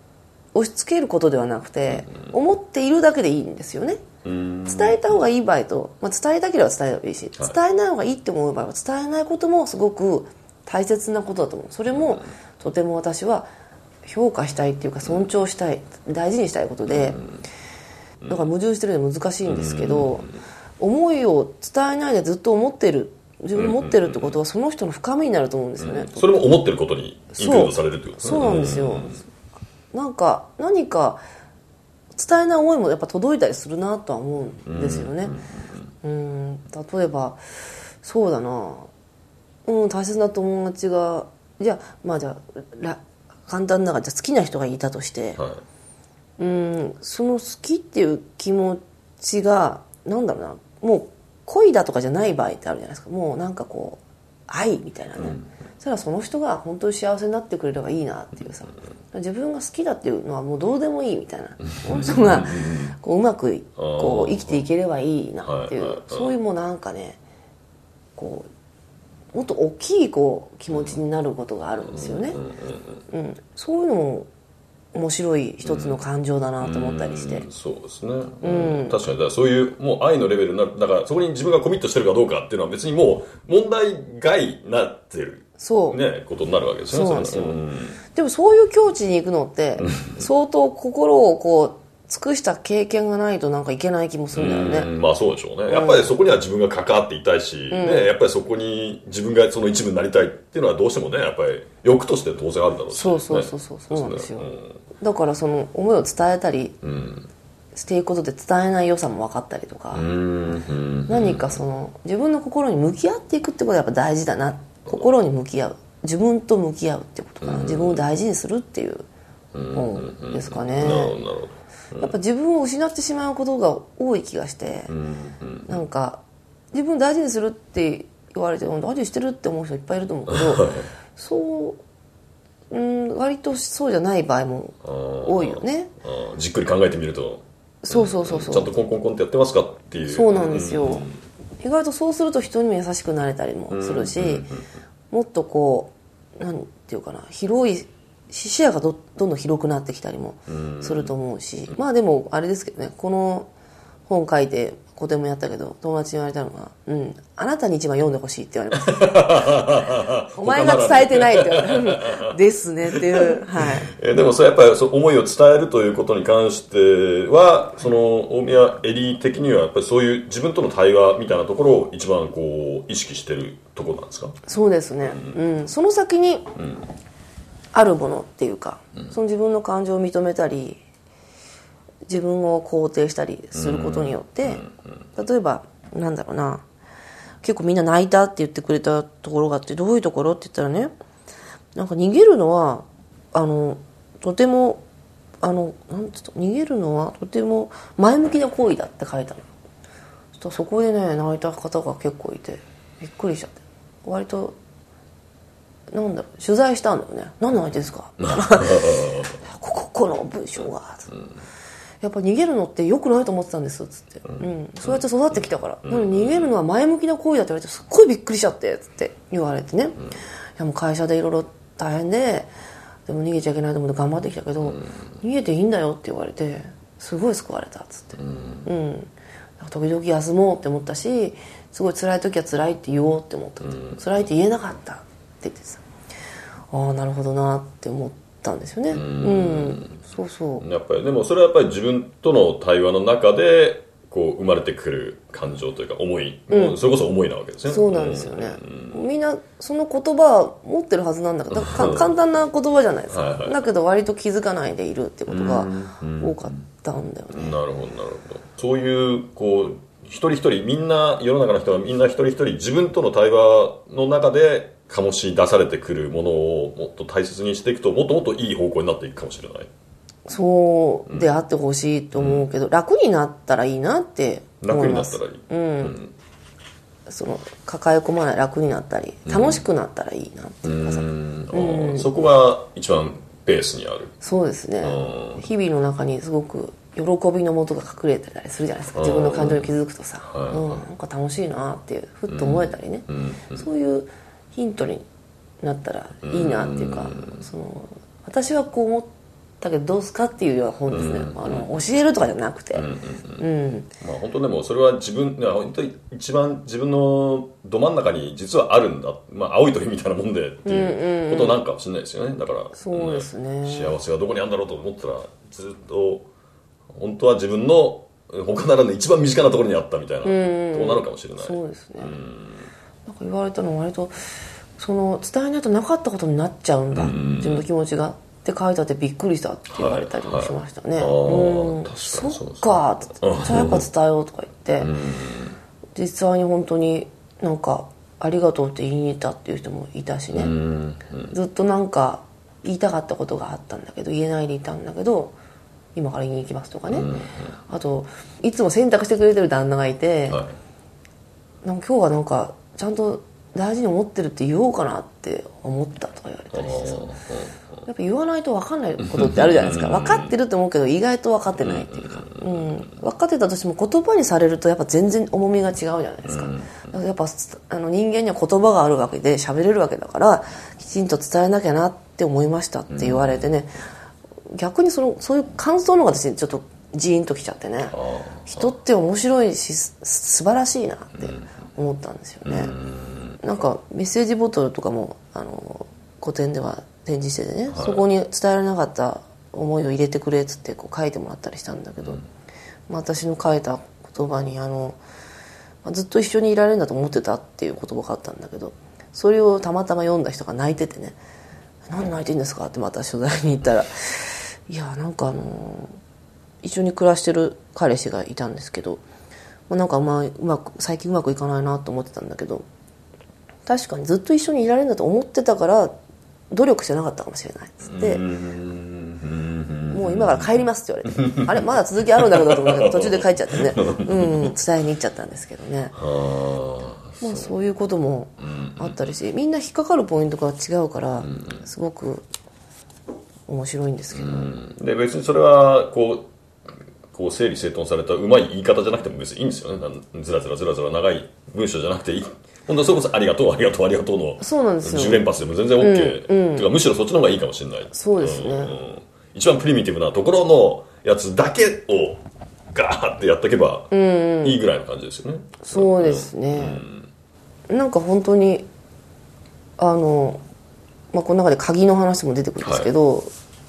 押し付けることではなくて、思っているだけでいいんですよね。伝えた方がいい場合と、伝えたければ伝えればいいし、伝えない方がいいって思う場合は伝えないこともすごく大切なことだと思う。それもとても私は評価したいっていうか尊重したい、大事にしたいことで、だから矛盾してるので難しいんですけど、思いを伝えないでずっと思ってる、自分で持ってるってことはその人の深みになると思うんですよね。 それも思ってることにインクルードされるってことですね。 そうなんですよ。なんか何か伝えない思いもやっぱ届いたりするなとは思うんですよね。例えばそうだな、大切な友達がじゃあ簡単ながら好きな人がいたとして、その好きっていう気持ちがなんだろうな、もう恋だとかじゃない場合ってあるじゃないですか。もうなんかこう愛みたいなね、そしたらその人が本当に幸せになってくれればいいなっていうさ、自分が好きだっていうのはもうどうでもいいみたいな、この人がこううまくこう生きていければいいなっていう、そういうもうなんかね、こうもっと大きいこう気持ちになることがあるんですよね。そういうのも面白い一つの感情だなと思ったりして、 そうですね、確かにだからそういうもう愛のレベルになる、だからそこに自分がコミットしてるかどうかっていうのは別にもう問題外になってる、ことになるわけですね。 そうなんですよ、でもそういう境地に行くのって相当心をこう尽くした経験がないとなんかいけない気もするんだよね。 まあそうでしょうね。やっぱりそこには自分が関わっていたいし、やっぱりそこに自分がその一部になりたいっていうのはどうしてもね、やっぱり欲として当然あるだろうし、 そうなんですよ、だからその思いを伝えたりしていくことで伝えない良さも分かったりとか、何かその自分の心に向き合っていくってことがやっぱ大事だな。心に向き合う、自分と向き合うってことかな、自分を大事にするっていう本ですかね。なるほど。やっぱ自分を失ってしまうことが多い気がして、なんか自分を大事にするって言われて大事にしてるって思う人いっぱいいると思うけどそう、割とそうじゃない場合も多いよね。 じっくり考えてみると、 そうちゃんとコンコンコンってやってますかっていう。 そうなんですよ、意外とそうすると人にも優しくなれたりもするし、もっとこうなんていうかな、広い視野がどんどん広くなってきたりもすると思うし、まあでもあれですけどね、この本書いて個展もやったけど友達に言われたのが、あなたに一番読んでほしいって言われましたお前が伝えてないって言われたですねっていう、 でもそれやっぱり思いを伝えるということに関しては、その大宮エリ的にはやっぱりそういう自分との対話みたいなところを一番こう意識してるところなんですか？ そうですね、その先に、あるものっていうか、その自分の感情を認めたり自分を肯定したりすることによって、例えばなんだろうな、結構みんな泣いたって言ってくれたところがあって、どういうところって言ったらね、なんか逃げるのはとてもなんて逃げるのはとても前向きな行為だって書いたの。そこでね泣いた方が結構いてびっくりしちゃって、割となんだろう、取材したんだよね。何の相手ですかみたいなこの文章が、やっぱ逃げるのって良くないと思ってたんですつって、そうやって育ってきたから、逃げるのは前向きな行為だって言われてすっごいびっくりしちゃってつって言われてね、いやもう会社でいろいろ大変でも逃げちゃいけないと思って頑張ってきたけど、逃げていいんだよって言われてすごい救われたっつって、時々休もうって思ったし、すごい辛い時は辛いって言おうって思った、辛いって言えなかったって言ってさ、ああなるほどなって思ったんですよね。そうそう。 やっぱりでもそれはやっぱり自分との対話の中でこう生まれてくる感情というか思い、それこそ思いなわけですね。 そうなんですよね、みんなその言葉は持ってるはずなんだけど、簡単な言葉じゃないですか、だけど割と気づかないでいるってことが多かったんだよね。 なるほどなるほど。そういうこう一人一人みんな、世の中の人はみんな一人一人自分との対話の中で醸し出されてくるものをもっと大切にしていくと、もっともっといい方向になっていくかもしれない。 そうであってほしいと思うけど、楽になったらいいなって思います。 楽になったらいい、 その抱え込まない、楽になったり楽しくなったらいいなっていうかさ、 そこが一番ベースにある。 そうですね、日々の中にすごく喜びのもとが隠れてたりするじゃないですか。自分の感情に気づくとさ、なんか楽しいなっていうふっと思えたりね、そういうヒントになったらいいなっていうか、その私はこう思ったけどどうすかっていうような本ですね、教えるとかじゃなくて、 まあ、本当でもそれは本当に一番自分のど真ん中に実はあるんだ、まあ、青い鳥みたいなもんでっていうことなんかもしれないですよね。だからそうですね、 幸せはどこにあるんだろうと思ったらずっと本当は自分の他ならぬ一番身近なところにあったみたいな、とこなのかもしれない。 そうですね、なんか言われたのは割とその伝えないとなかったことになっちゃうんだ、自分の気持ちがって書いてあってびっくりしたって言われたりもしましたね。そっかってじゃあやっぱ伝えようとか言って、実際に本当になんかありがとうって言いに行ったっていう人もいたしね、ずっとなんか言いたかったことがあったんだけど言えないでいたんだけど今から言いに行きますとかね、あといつも洗濯してくれてる旦那がいて、なんか今日はなんかちゃんと大事に思ってるって言おうかなって思ったとか言われたりしてさ、やっぱ言わないと分かんないことってあるじゃないですか。分かってるって思うけど意外と分かってないっていうか、分かってたとしても言葉にされるとやっぱ全然重みが違うじゃないですか。だからやっぱ人間には言葉があるわけで喋れるわけだからきちんと伝えなきゃなって思いましたって言われてね、逆にそういう感想の方がですねちょっとジーンときちゃってね、人って面白いし素晴らしいなって思ったんですよね。なんかメッセージボトルとかも個展では展示しててね、そこに伝えられなかった思いを入れてくれっつってこう書いてもらったりしたんだけど、私の書いた言葉にずっと一緒にいられるんだと思ってたっていう言葉があったんだけど、それをたまたま読んだ人が泣いててね、なんで泣いてんですかってまた取材に行ったら、いやなんか一緒に暮らしてる彼氏がいたんですけど、なんか最近うまくいかないなと思ってたんだけど、確かにずっと一緒にいられるんだと思ってたから努力してなかったかもしれないっつって、もう今から帰りますって言われてあれまだ続きあるんだけどと思ったけど途中で帰っちゃってね、伝えに行っちゃったんですけどね。まあそういうこともあったりし、みんな引っかかるポイントが違うからすごく面白いんですけど、 で別にそれはこう整理整頓されたうまい言い方じゃなくても別にいいんですよね。ずらずら長い文章じゃなくていい。本当それこそありがとうありがとうありがとうのそうなんですよ 10連発でも全然 OK、てかむしろそっちの方がいいかもしれない。 そうですね、 一番プリミティブなところのやつだけをガーってやっていけばいいぐらいの感じですよね。 そうですね、なんか本当にこの中で鍵の話も出てくるんですけど、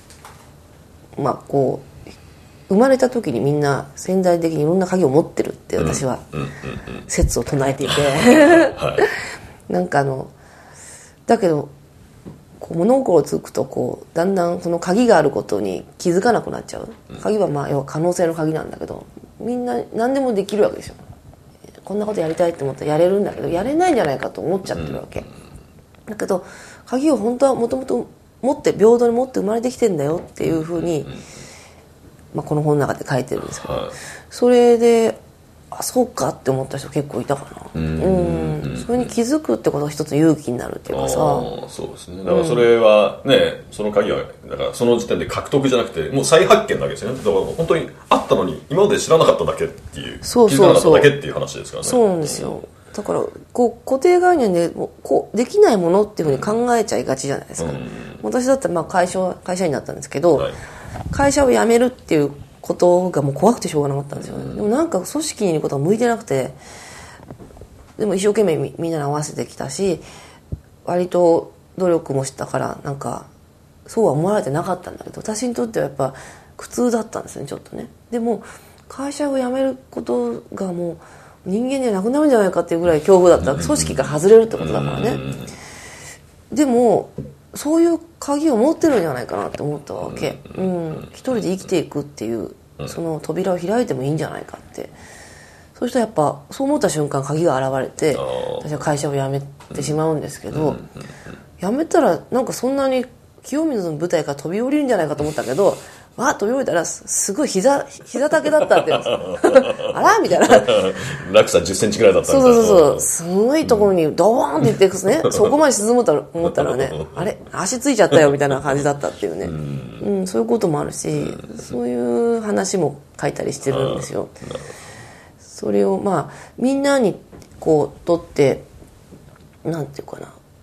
こう生まれた時にみんな潜在的にいろんな鍵を持ってるって私は説を唱えていてなんかだけど物心つくとだんだんその鍵があることに気づかなくなっちゃう。鍵は要は可能性の鍵なんだけど、みんな何でもできるわけでしょ。こんなことやりたいって思ったらやれるんだけどやれないんじゃないかと思っちゃってるわけ、だけど鍵を本当はもともと持って平等に持って生まれてきてんだよっていうふうに、この本の中で書いてるんですけど、それでそうかって思った人結構いたかな。それに気づくってことが一つ勇気になるっていうかさ。 そうですね。だからそれはね、その鍵はだからその時点で獲得じゃなくてもう再発見だけですよね。だから本当にあったのに今まで知らなかっただけっていう、気づかなかっただけっていう話ですからね。 そうなんですよ。だから固定概念でできないものっていうふうに考えちゃいがちじゃないですか。私だったら会社員になったんですけど、会社を辞めるっていうことがもう怖くてしょうがなかったんですよね。でもなんか組織にいることが向いてなくて、でも一生懸命みんなに合わせてきたし割と努力もしたからなんかそうは思われてなかったんだけど、私にとってはやっぱ苦痛だったんですねちょっとね。でも会社を辞めることがもう人間じゃなくなるんじゃないかっていうぐらい恐怖だった。組織から外れるってことだからね。でもそういう鍵を持ってるんじゃないかなって思ったわけ。一人で生きていくっていうその扉を開いてもいいんじゃないかって。そうしたらやっぱそう思った瞬間鍵が現れて私は会社を辞めてしまうんですけど、辞めたらなんかそんなに清水の舞台から飛び降りるんじゃないかと思ったけど、飛び降りたらすごい膝丈だったって言うんですよあらみたいな落差10センチぐらいだったんです。そうすごいところにドーンっていってねそこまで沈むと思ったらねあれ足ついちゃったよみたいな感じだったっていうね、そういうこともあるし、そういう話も書いたりしてるんですよ。それをみんなにとってなんていうかな、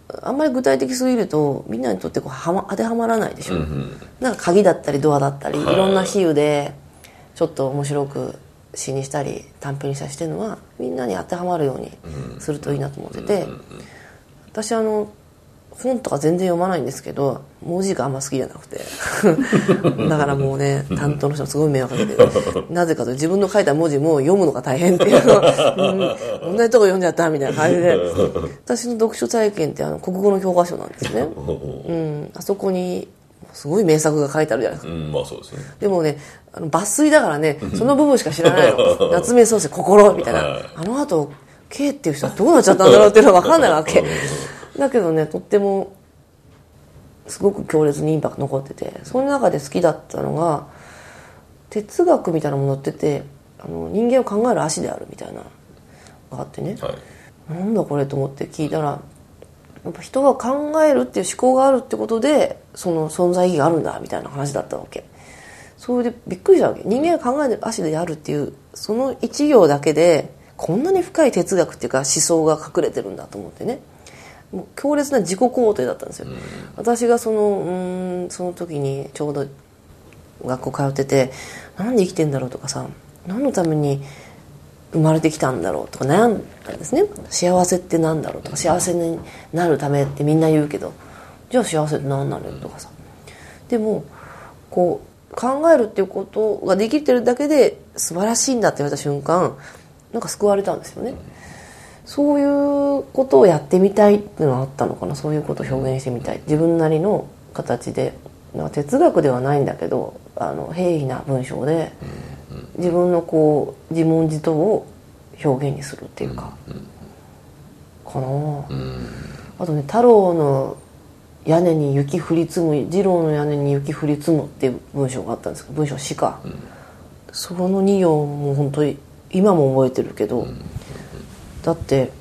あんまり具体的すぎるとみんなにとってこう当てはまらないでしょ、なんか鍵だったりドアだったり、いろんな比喩でちょっと面白く詩にしたり短編にしたりしてるのはみんなに当てはまるようにするといいなと思ってて、私本とか全然読まないんですけど文字があんま好きじゃなくてだからもうね担当の人もすごい迷惑かけてなぜかと自分の書いた文字も読むのが大変っていう同じとこ読んじゃったみたいな感じで、私の読書体験って国語の教科書なんですね、あそこにすごい名作が書いてあるじゃないですか、 まあそうですね。 でもね抜粋だからねその部分しか知らないの夏目漱石心みたいな、あの後 K っていう人はどうなっちゃったんだろうっていうのが分かんないわけだけどねとってもすごく強烈にインパクト残ってて、その中で好きだったのが哲学みたいなものってて人間を考える足であるみたいなのがあってね、なんだこれと思って聞いたらやっぱ人が考えるっていう思考があるってことでその存在意義があるんだみたいな話だったわけ。それでびっくりしたわけ。人間が考える足であるっていうその一行だけでこんなに深い哲学っていうか思想が隠れてるんだと思ってね、もう強烈な自己肯定だったんですよ、私がその時にちょうど学校通っててなんで生きてんだろうとかさ、何のために生まれてきたんだろうとか悩んだんですね。幸せってなんだろうとか、幸せになるためってみんな言うけどじゃあ幸せって何なのよとかさ、でもこう考えるっていうことができてるだけで素晴らしいんだって言われた瞬間なんか救われたんですよね。そういうことをやってみたいっていうのはあったのかな。そういうことを表現してみたい自分なりの形で、なんか哲学ではないんだけど平易な文章で自分のこう自問自答を表現にするっていうか、かな。あとね太郎の屋根に雪降り積む、次郎の屋根に雪降り積むっていう文章があったんですけど、文章詩か、その2行も本当に今も覚えてるけど、だって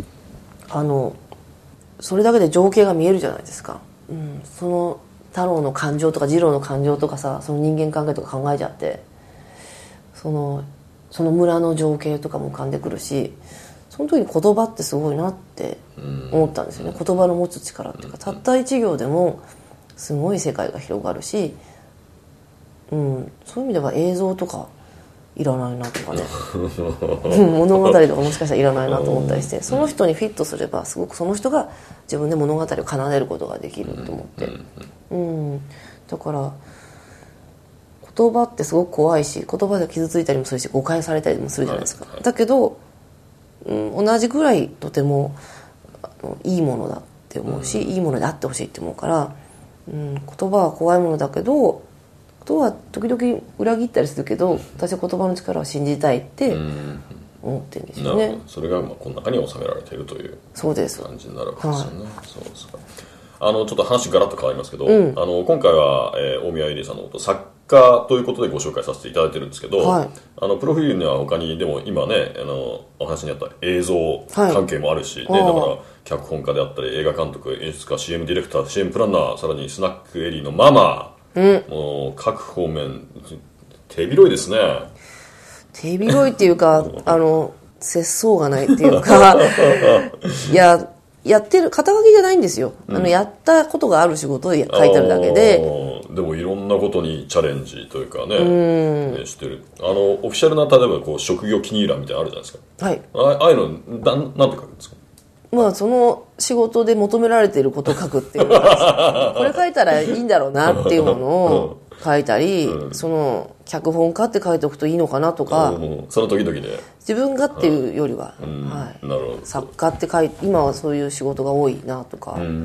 それだけで情景が見えるじゃないですか、その太郎の感情とか次郎の感情とかさ、その人間関係とか考えちゃってその村の情景とかも浮かんでくるし、その時に言葉ってすごいなって思ったんですよね。言葉の持つ力っていうか、たった一行でもすごい世界が広がるし、そういう意味では映像とかいらないなとかね物語とかもしかしたらいらないなと思ったりして、その人にフィットすればすごくその人が自分で物語を奏でることができると思って、だから言葉ってすごく怖いし、言葉で傷ついたりもするし誤解されたりもするじゃないですか、だけど、同じぐらいとてもいいものだって思うし、いいものであってほしいって思うから、言葉は怖いものだけど言葉は時々裏切ったりするけど、私は言葉の力を信じたいって思ってるんですよね。 それがこの中に収められているという感じになるわけですよね。そうですか。ちょっと話ガラッと変わりますけど、今回は、大宮エリーさんのこと作家ということでご紹介させていただいてるんですけど、プロフィールには他にでも今ねお話にあった映像関係もあるし、だから脚本家であったり映画監督、演出家、 CM ディレクター、 CM プランナー、さらにスナックエリーのママ、もう各方面手広いですね。手広いっていうか節操がないっていうかやってる肩書きじゃないんですよ、やったことがある仕事を書いてあるだけで。 でもいろんなことにチャレンジというかね、してるオフィシャルな例えばこう職業記入欄みたいなのあるじゃないですか。ああいうのなんて書くんですか。 その仕事で求められていることを書くっていうかこれ書いたらいいんだろうなっていうものを書いたり、その脚本家って書いておくといいのかなとか、 その時々で自分がっていうよりは、 なるほど、 作家って今はそういう仕事が多いなとか、かな。で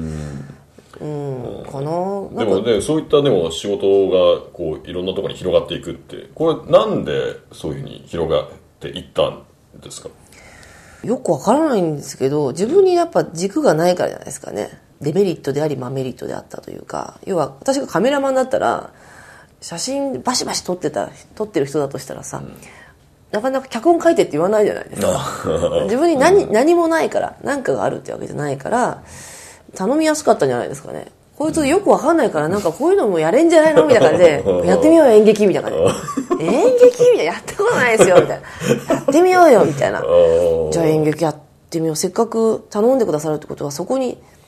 もね、そういったでも仕事がこういろんなところに広がっていくって、これなんでそういうふうに広がっていったんですか。 よくわからないんですけど、自分にやっぱ軸がないからじゃないですかね。デメリットでありメリットであったというか、要は私がカメラマンだったら写真バシバシ撮ってる人だとしたらさ、なかなか脚本書いてって言わないじゃないですか自分に何もないから、何かがあるってわけじゃないから頼みやすかったんじゃないですかね。こいつよくわかんないからなんかこういうのもやれんじゃないのみたいな感じでやってみようよ演劇みたいな感じで演劇みたいなやったことないですよみたいな、やってみようよみたいなじゃあ演劇やってみよう、せっかく頼んでくださるってことはそこに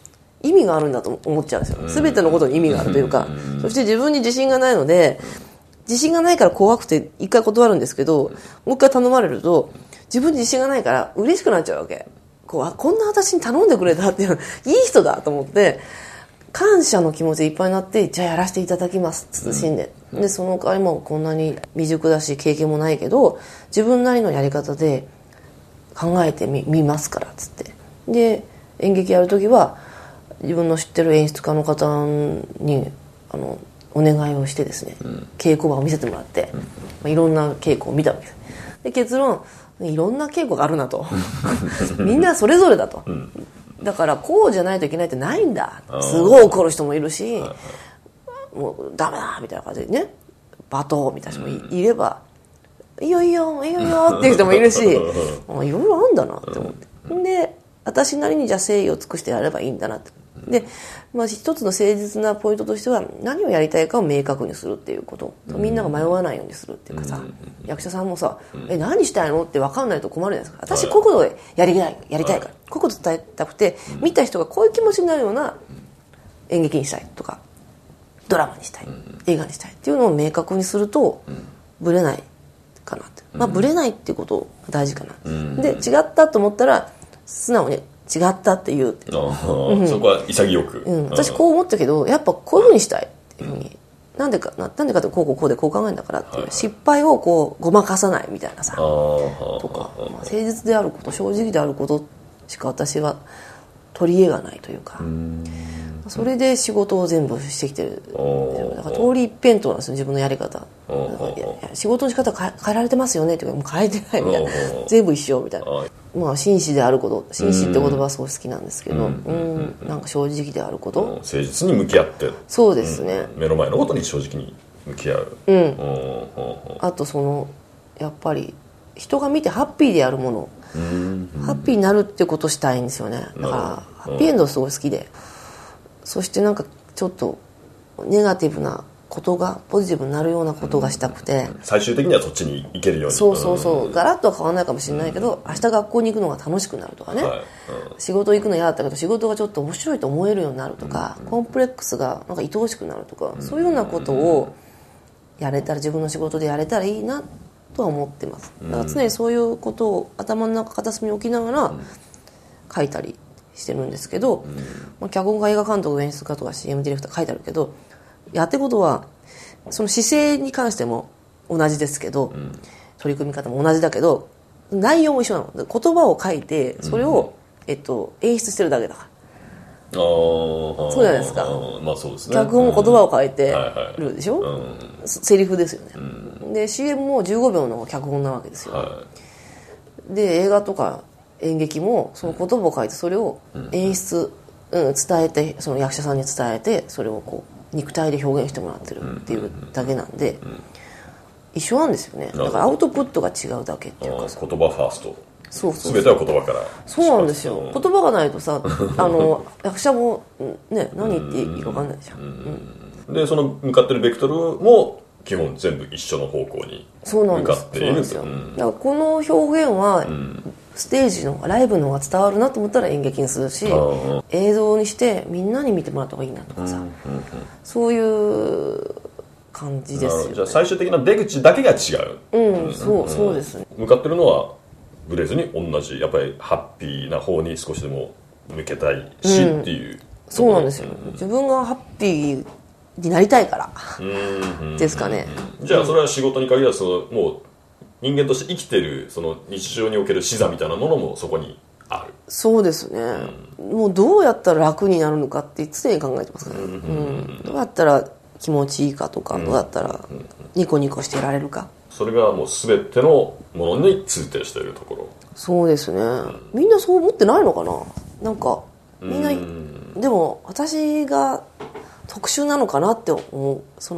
意味があるんだと思っちゃうんですよ。全てのことに意味があるというか、そして自分に自信がないので、自信がないから怖くて一回断るんですけど、もう一回頼まれると自分に自信がないから嬉しくなっちゃうわけ。こんな私に頼んでくれたっていうのいい人だと思って感謝の気持ちでいっぱいになって、じゃあやらせていただきます謹んで、でその代わりもこんなに未熟だし経験もないけど自分なりのやり方で考えてみますからつって、で演劇やるときは自分の知ってる演出家の方にお願いをしてですね、稽古場を見せてもらって、いろんな稽古を見たわけです。で結論、いろんな稽古があるなとみんなそれぞれだと、だからこうじゃないといけないってないんだ、すごい怒る人もいるし、もうダメだみたいな感じでね、罵倒みたいな人もいれば、いいよいいよいいよいいよっていう人もいるしいろいろあんだなって思って、で私なりにじゃあ誠意を尽くしてやればいいんだなって。で、一つの誠実なポイントとしては何をやりたいかを明確にするっていうこと、みんなが迷わないようにするっていうかさ、役者さんもさ、何したいのって分かんないと困るじゃないですか。私こういうことでやりたいから、こういうこと伝えたくて、見た人がこういう気持ちになるような演劇にしたいとかドラマにしたい、映画にしたいっていうのを明確にするとブレないかなって、ブレないっていうことが大事かな、で違ったと思ったら素直に違ったって言うって、 そこは潔く、 私こう思ったけどやっぱこういうふうにしたいっていうふうに、なんでかってこうでこう考えるんだからっていう、失敗をこうごまかさないみたいなさとか、誠実であること、正直であることしか私は取り柄がないというか、それで仕事を全部してきてる。だから通り一辺倒なんですよ、自分のやり方。いや仕事の仕方変えられてますよねって言うから、もう変えてないみたいな、全部一緒みたいな。真摯であること、真摯って言葉はすごい好きなんですけど、なんか正直であること、 誠実に向き合って、 そうですね、 目の前のことに正直に向き合う、 あとやっぱり人が見てハッピーであるもの、ハッピーになるってことをしたいんですよね。だからハッピーエンドすごい好きで、そしてなんかちょっとネガティブなことがポジティブになるようなことがしたくて、 最終的にはそっちに行けるように、 そうガラッとは変わらないかもしれないけど、明日学校に行くのが楽しくなるとかね、仕事行くの嫌だったけど仕事がちょっと面白いと思えるようになるとか、コンプレックスがなんか愛おしくなるとか、そういうようなことをやれたら、自分の仕事でやれたらいいなとは思ってます。だから常にそういうことを頭の中片隅に置きながら書いたりしてるんですけど、脚本家、映画監督、演出家とか CM ディレクター書いてあるけど、やってることはその姿勢に関しても同じですけど、取り組み方も同じだけど内容も一緒なの。言葉を書いてそれを、演出してるだけだから。そうじゃないですか。 そうですね。 脚本も言葉を書いてるでしょ、セリフですよね、で CM も15秒の脚本なわけですよ、で映画とか演劇もその言葉を書いてそれを演出、伝えて、その役者さんに伝えて、それをこう肉体で表現してもらってるっていうだけなんで、一緒なんですよね。だからアウトプットが違うだけっていうかさ、 言葉ファースト、 そう全ては言葉から。 そうなんですよ。言葉がないとさ役者もね、何言っていいか分かんないじゃん、 でその向かってるベクトルも基本全部一緒の方向に向かっている。 だからこの表現は、ステージのライブの方が伝わるなと思ったら演劇にするし、映像にしてみんなに見てもらった方がいいなとかさ、そういう感じですよね。 じゃあ最終的な出口だけが違う。 そうですね。 向かってるのはブレずに同じ、やっぱりハッピーな方に少しでも向けたいし、っていう。 そうなんですよ。自分がハッピーになりたいからですかね。 じゃあそれは仕事に限らず、もう人間として生きてるその日常における視座みたいなものもそこにある。 そうですね、もうどうやったら楽になるのかって常に考えてますからね、どうやったら気持ちいいかとか、どうやったらニコニコしていられるか、 それがもう全てのものに通底しているところ。 そうですね、みんなそう思ってないのかな。なんかみんなでも私が特殊なのかなって思う。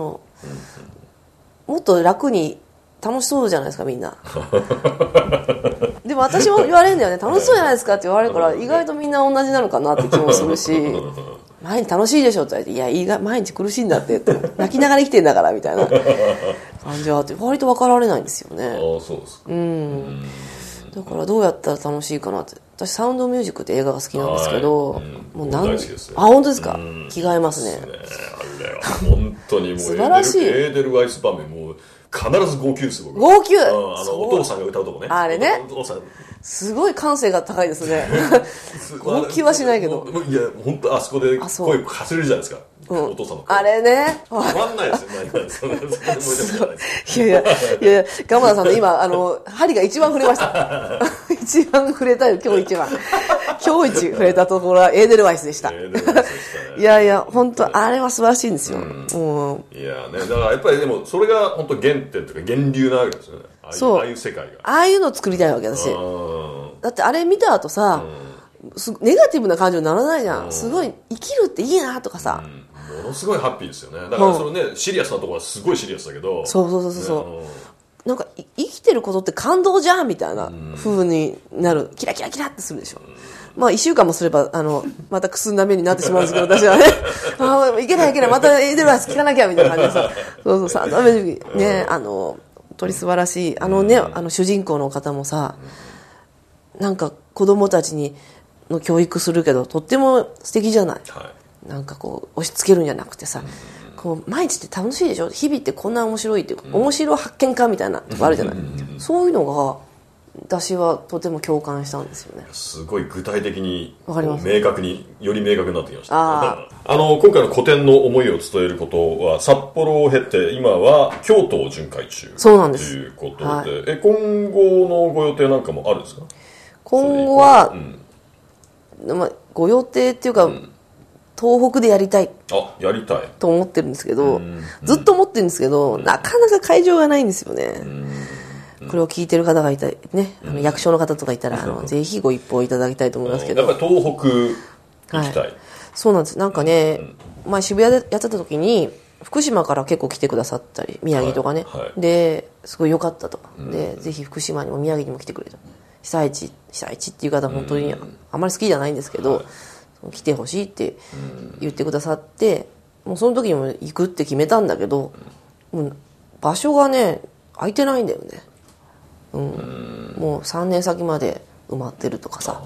もっと楽に楽しそうじゃないですかみんなでも私も言われるんだよね、楽しそうじゃないですかって言われるから、意外とみんな同じなのかなって気もするし毎日楽しいでしょって言われて、いや毎日苦しいんだって泣きながら生きてんだからみたいな感じはあって、割と分かられないんですよね。 そうですか。 だからどうやったら楽しいかなって、 私サウンドミュージックって映画が好きなんですけど、もう大好きですよ。 本当ですか。着替えますね。 あれは本当にもう素晴らしい。 エーデルワイス場面もう必ず号泣ですよ。 号泣。 お父さんが歌うとこね。 あれね。 お父さん。 すごい感性が高いですね。号泣はしないけど。 いや本当あそこで声かすれるじゃないですか。お父さんの声。 あれね。 止まんないですよ。 いや鎌田さんの今針が一番触れました。一番触れたよ今日一番。今日一触れたところはエーデルワイスでした。いや本当あれは素晴らしいんですよ。 いやねだからやっぱりでもそれが本当原点というか源流なわけですよね。ああいう世界が。ああいうのを作りたいわけ私。だってあれ見た後さ、ネガティブな感情にならないじゃん。すごい生きるっていいなとかさ。 ものすごいハッピーですよね。だからそのねシリアスなところはすごいシリアスだけど。そうなんか生きてることって感動じゃんみたいな風になる。キラキラキラってするでしょ。まあ1週間もすればまたくすんだ目になってしまうんですけど私はねいけないまたエーデルワイス聞かなきゃみたいな感じでさそうさダメね本当に素晴らしい主人公の方もさなんか子供たちの教育するけどとっても素敵じゃない、なんかこう押し付けるんじゃなくてさこう毎日って楽しいでしょ。日々ってこんな面白いっていうか面白発見かみたいなとこあるじゃない。そういうのが私はとても共感したんですよね。 すごい具体的に明確により明確になってきました。今回の個展の思いを伝えることは札幌を経て今は京都を巡回中そうなんですということで、今後のご予定なんかもあるんですか。 今後は、ご予定っていうか、東北でやりたいと思ってるんですけど、ずっと思ってるんですけど、なかなか会場がないんですよね。これを聞いてる方がいたりね、役所の方とかいたらぜひご一報いただきたいと思いますけど、 やっぱり東北行きたい、 そうなんです。なんかね、渋谷でやってた時に福島から結構来てくださったり宮城とかね、ですごい良かったと、でぜひ福島にも宮城にも来てくれと、被災地っていう方本当にあまり好きじゃないんですけど、来てほしいって言ってくださって、もうその時にも行くって決めたんだけど、もう場所がね空いてないんだよね。もう3年先まで埋まってるとかさ。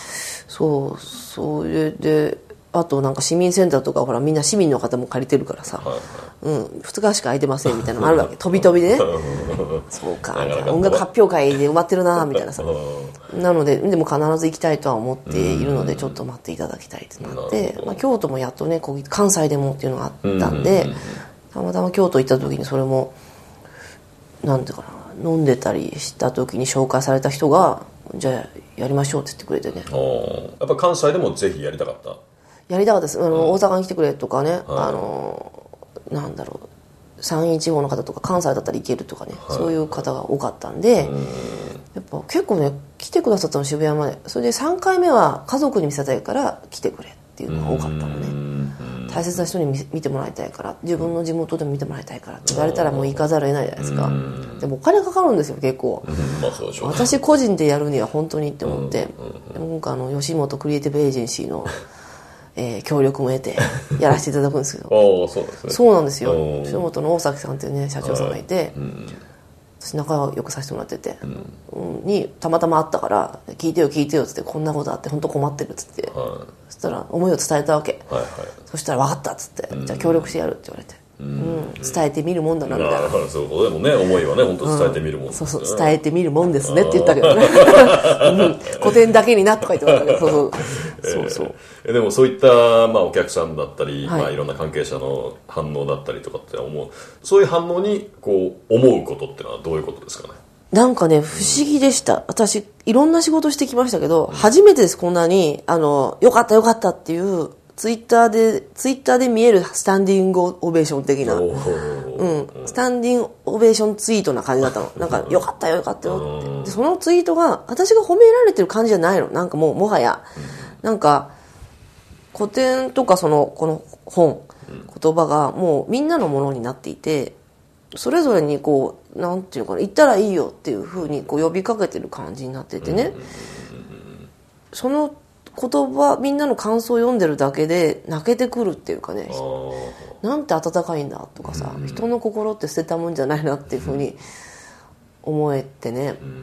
それであとなんか市民センターとかほらみんな市民の方も借りてるからさ、2日しか空いてませんみたいなのがあるわけ。飛び飛びでねそうか音楽発表会で埋まってるなみたいなさ。なのでも必ず行きたいとは思っているのでちょっと待っていただきたいってなって、京都もやっとね関西でもっていうのがあったんで、たまたま京都行った時にそれもなんていうかな、飲んでたりした時に紹介された人がじゃあやりましょうって言ってくれてね。 やっぱ関西でもぜひやりたかった。 やりたかったです。大阪に来てくれとかね、なんだろう、山陰地方の方とか関西だったら行けるとかね、そういう方が多かったんで、やっぱ結構ね来てくださったの渋谷まで。それで3回目は家族に見せたいから来てくれっていうのが多かったのね。大切な人に見てもらいたいから、自分の地元でも見てもらいたいからって言われたらもう行かざるを得ないじゃないですか。でもお金かかるんですよ結構。私個人でやるには本当にって思って、今回吉本クリエイティブエージェンシーの協力も得てやらせていただくんですけどそうなんですよ。吉本の大崎さんっていうね社長さんがいて、私仲良くさせてもらってて、にたまたま会ったから聞いてよっつって、こんなことあって本当困ってるっつって、そしたら思いを伝えたわけ、そしたら分かったっつって、じゃあ協力してやるって言われて、伝えてみるもんだなみたいな。 そうでもね、思いはね本当伝えてみるもんですね。 そう伝えてみるもんですねって言ったけどね古典だけになとか言ってもらったけどそうでもそういった、お客さんだったり、いろんな関係者の反応だったりとかってそういう反応にこう思うことってのはどういうことですかね。 なんかね不思議でした。私いろんな仕事してきましたけど、初めてです。こんなによかったっていうツイッターで見えるスタンディングオベーション的な、スタンディングオベーションツイートな感じだったの。なんかよかったよってで、そのツイートが私が褒められてる感じじゃないの。なんかもはやなんか古典とかこの本言葉がもうみんなのものになっていて、それぞれにこうなんていうかな、言ったらいいよっていう風にこう呼びかけてる感じになっててね、その言葉みんなの感想を読んでるだけで泣けてくるっていうかね、なんて温かいんだとかさ、人の心って捨てたもんじゃないなっていう風に思えてね、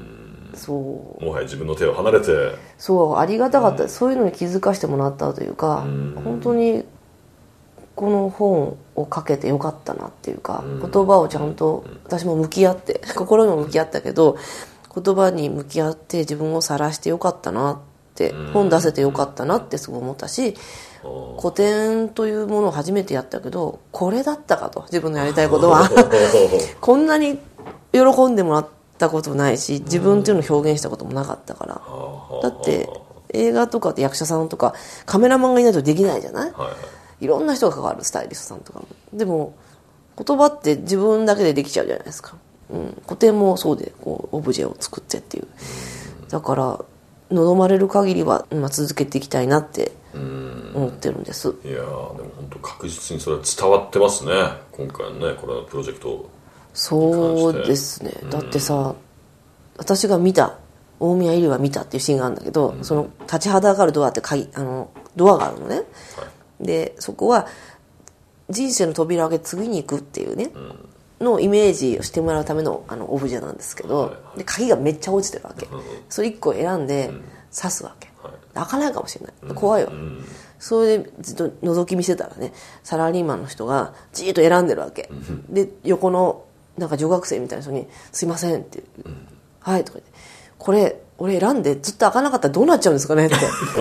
そうもはや自分の手を離れてそうありがたかった、そういうのに気づかせてもらったというか、本当にこの本を書けてよかったなっていうか、言葉をちゃんと私も向き合って心にも向き合ったけど言葉に向き合って自分を晒してよかったなって、本出せてよかったなってすごい思ったし、古典というものを初めてやったけどこれだったかと、自分のやりたいことはこんなに喜んでもらったことないし、自分っていうのを表現したこともなかったから。だって映画とかって役者さんとかカメラマンがいないとできないじゃない、いろんな人が関わる、スタイリストさんとかも。でも言葉って自分だけでできちゃうじゃないですか、古典もそうでこうオブジェを作ってっていう。だから望まれる限りは、続けていきたいなって思ってるんです。 いやでも本当確実にそれは伝わってますね、今回のねこれはプロジェクト。 そうですね、だってさ、私が見た大宮入は見たっていうシーンがあるんだけど、その立ちはだかるドアってドアがあるのね、でそこは人生の扉を開け次に行くっていうね、のイメージをしてもらうためのオブジェなんですけど、で鍵がめっちゃ落ちてるわけ、それ1個選んで刺すわけ、開かないかもしれない、怖いわ、それでずっと覗き見せたらね、サラリーマンの人がじーっと選んでるわけ、で横のなんか女学生みたいな人に「すいません」って「はい」とか言って「これ俺選んでずっと開かなかったらどうなっちゃうんですかね」って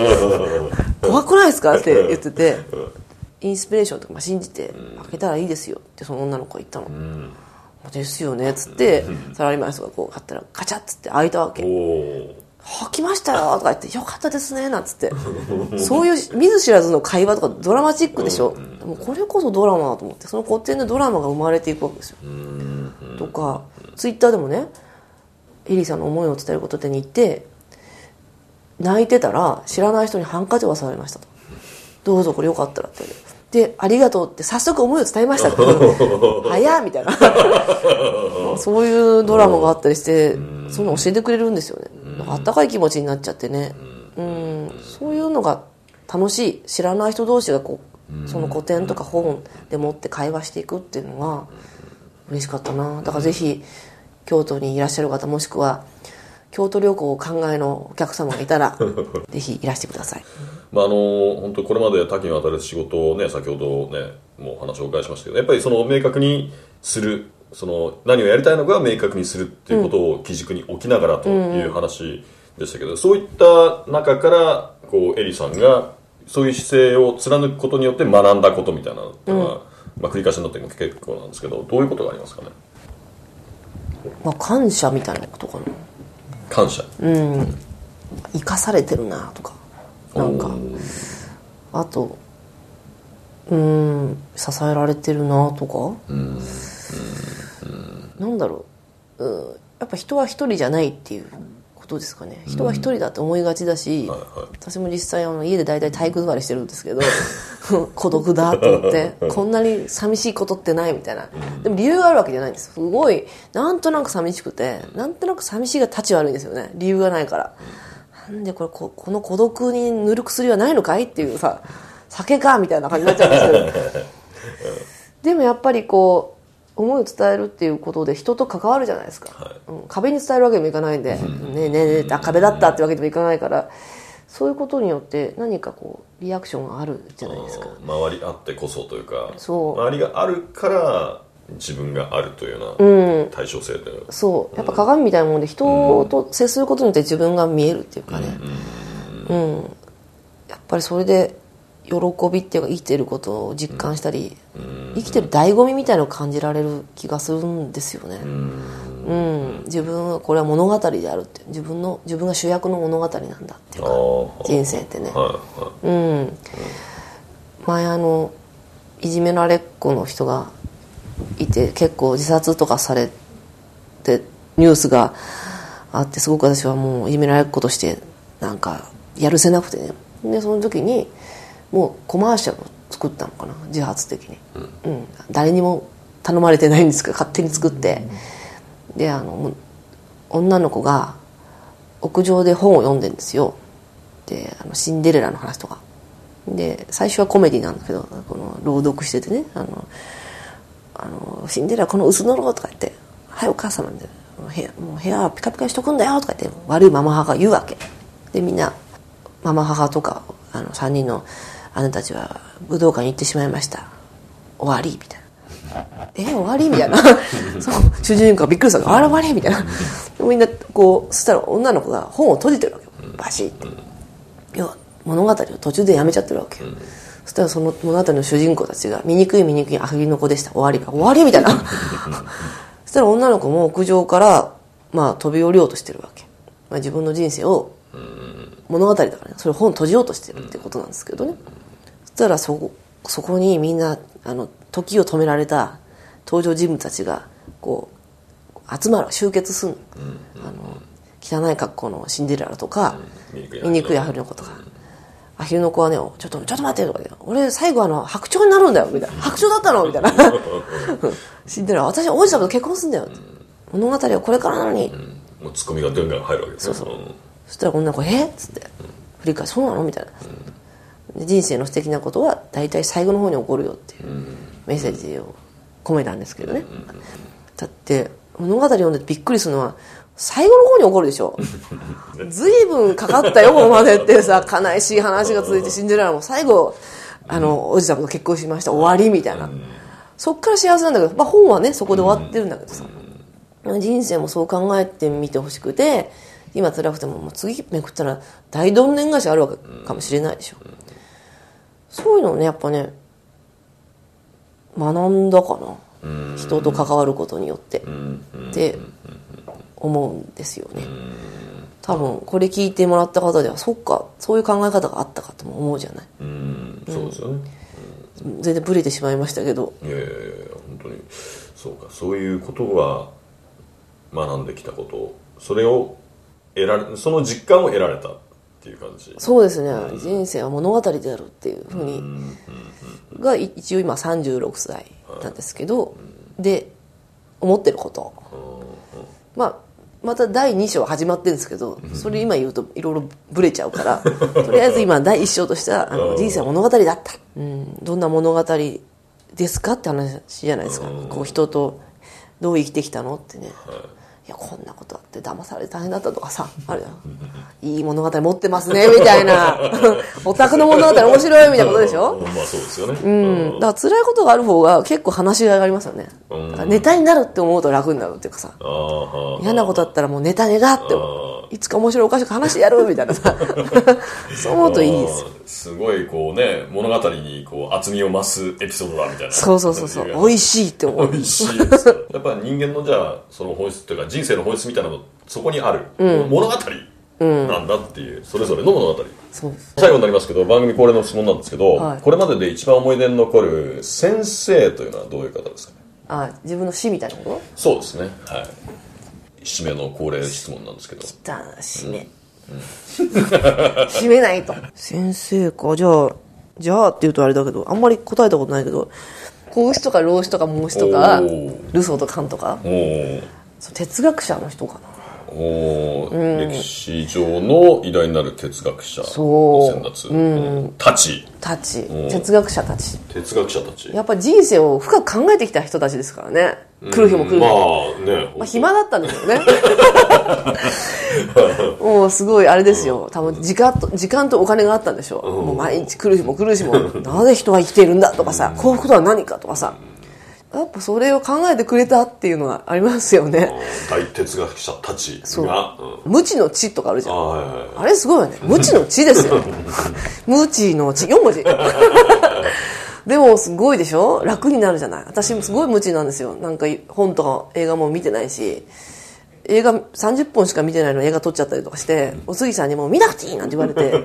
「怖くないですか?」って言ってて、インスピレーションとか信じて開けたらいいですよってその女の子が言ったの、ですよねっつって、サラリーマンの人がこう買ったらカチャッつって開いたわけ、開きましたよとか言って、よかったですねなんつってそういう見ず知らずの会話とかドラマチックでしょ、もうこれこそドラマだと思って、その古典でドラマが生まれていくわけですよ。とかツイッターでもね、エリーさんの思いを伝えることでに行って泣いてたら知らない人にハンカチを渡されましたと、どうぞこれよかったらって言われて、でありがとうって早速思いを伝えましたって早っみたいなそういうドラマがあったりして、そういうの教えてくれるんですよね。あったかい気持ちになっちゃってね、そういうのが楽しい。知らない人同士がこうその古典とか本でもって会話していくっていうのが嬉しかったな。だからぜひ京都にいらっしゃる方、もしくは京都旅行をお考えのお客様がいたらぜひいらしてください。 本当これまで多岐にわたる仕事をね、先ほどねもう話をお伺いしましたけど、やっぱりその明確にする、その何をやりたいのか明確にするっていうことを基軸に置きながらという話でしたけど、そういった中からこうエリさんがそういう姿勢を貫くことによって学んだことみたいなのが、繰り返しになっても結構なんですけど、どういうことがありますかね。 感謝みたいなことかな。 感謝、 生かされてるなとか、なんかあと支えられてるなとか、なんだろう、やっぱ人は一人じゃないっていうことですかね。人は一人だって思いがちだし、私も実際家で大体体育座りしてるんですけど孤独だと思ってこんなに寂しいことってないみたいな。でも理由があるわけじゃないんです。すごいなんとなく寂しくて、なんとなく寂しいが立ち悪いんですよね、理由がないから。なんでこの孤独に塗る薬はないのかいっていうさ、酒かみたいな感じになっちゃうんですけどでもやっぱりこう思いを伝えるっていうことで人と関わるじゃないですか、壁に伝えるわけにもいかないんで、ねえねえ壁だったってわけにもいかないから、そういうことによって何かこうリアクションがあるじゃないですか。 周りあってこそというか、 そう周りがあるから自分があるというような対称性で、 そうやっぱ鏡みたいなもんで人と接することによって自分が見えるっていうかね、やっぱりそれで喜びっていうか生きてることを実感したり、生きてる醍醐味みたいなのを感じられる気がするんですよね。自分はこれは物語であるって、自分が主役の物語なんだっていうか、人生ってね、前いじめられっ子の人がいて、結構自殺とかされてニュースがあって、すごく私はもういじめられっ子としてなんかやるせなくてね。でその時にもうコマーシャルを作ったのかな、自発的に、誰にも頼まれてないんですけど勝手に作って、で女の子が屋上で本を読んでるんですよ。でシンデレラの話とかで、最初はコメディなんだけど、この朗読しててね、シンデレラこの薄のろとか言って、はいお母様みたいな、 もう部屋はピカピカにしとくんだよとか言って悪いママ母が言うわけで、みんなママ母とか3人の姉たちは武道館に行ってしまいました、終わりみたいな、終わりみたいなそう主人公がびっくりしたから終わりみたいなみんなこう、そしたら女の子が本を閉じてるわけよ、バシッて。要は物語を途中でやめちゃってるわけよ。そしたらその物語の主人公たちが醜いアヒルの子でした、終わりみたいなそしたら女の子も屋上から飛び降りようとしてるわけ、自分の人生を物語だからね、それを本閉じようとしてるってことなんですけどね。そしたらそこにみんな時を止められた登場人物たちがこう集まる、集結するの、汚い格好のシンデレラとか、醜いアヒルの子とか、アヒルの子はね、ちょっと待ってとかで、俺最後白鳥になるんだよみたいな、白鳥だったのみたいなシンデレラ、私王子様と結婚するんだよって、物語はこれからなのに、 もうツッコミがガンガン入るわけですね。 そうそしたら女の子っつって振り返り、そうなのみたいな、人生の素敵なことは大体最後の方に起こるよっていうメッセージを込めたんですけどね。だって物語読んでびっくりするのは最後の方に起こるでしょずいぶんかかったよここまでってさ、悲しい話が続いて、シンデレラも最後おじさまと結婚しました、終わりみたいな、そっから幸せなんだけど、本はねそこで終わってるんだけどさ、人生もそう考えてみてほしくて、今辛くても次めくったら大どんでん返しあるわけかもしれないでしょ。そういうのをねやっぱね学んだかな、人と関わることによってって思うんですよね。多分これ聞いてもらった方では、そっかそういう考え方があったかとも思うじゃない。 そうですよね。 全然ブレてしまいましたけど、 いや本当にそうか、そういうことは学んできたこと、それをその実感を得られたっていう感じ。 そうですね、人生は物語であるっていうふうにが一応今36歳なんですけど、で思ってること、また第2章始まってるんですけど、それ今言うといろいろブレちゃうからとりあえず今第1章としては人生は物語だった、どんな物語ですかって話じゃないですか。こう人とどう生きてきたのってね、いやこんなことあって騙されて大変だったとかさ、あるよ、いい物語持ってますねみたいなオタクの物語面白いみたいなことでしょ。 そうですよね。 だから辛いことがある方が結構話しがいがありますよね。ネタになるって思うと楽になるっていうかさ、嫌なことあったらもうネタがっていつか面白いおかしく話やるみたいなさそう思うといいですよ。 すごいこうね、物語にこう厚みを増すエピソードだみたいな。 そう美味しいって思う。 美味しいですやっぱ人間のじゃあその本質っていうか人生の本質みたいなのそこにある、物語なんだっていう、それぞれの物語。 そうです。 最後になりますけど、番組恒例の質問なんですけど、これまでで一番思い出に残る先生というのはどういう方ですかね。 自分の死みたいなこと。そうですね、はい。締めの恒例質問なんですけど。 締め、締めないと。先生か、じゃあって言うとあれだけど、あんまり答えたことないけど、孔子とか老子とか孟子とかルソーとかカンとか、哲学者の人かな。 歴史上の偉大なる哲学者たち、 哲学者たち、やっぱり人生を深く考えてきた人たちですからね。来る日も来る日も、暇だったんですよねもうすごいあれですよ、多分時間とお金があったんでしょう。もう毎日来る日も来る日もなぜ人は生きているんだとかさ、幸福とは何かとかさ、やっぱそれを考えてくれたっていうのがありますよね。 大哲学者たちが、 無知の知とかあるじゃん。あれすごいよね。無知の知ですよ無知の知、4文字でもすごいでしょ、楽になるじゃない。私もすごい無知なんですよ。なんか本とか映画も見てないし、映画30本しか見てないのに映画撮っちゃったりとかして、お杉さんにも見なくていいなんて言われて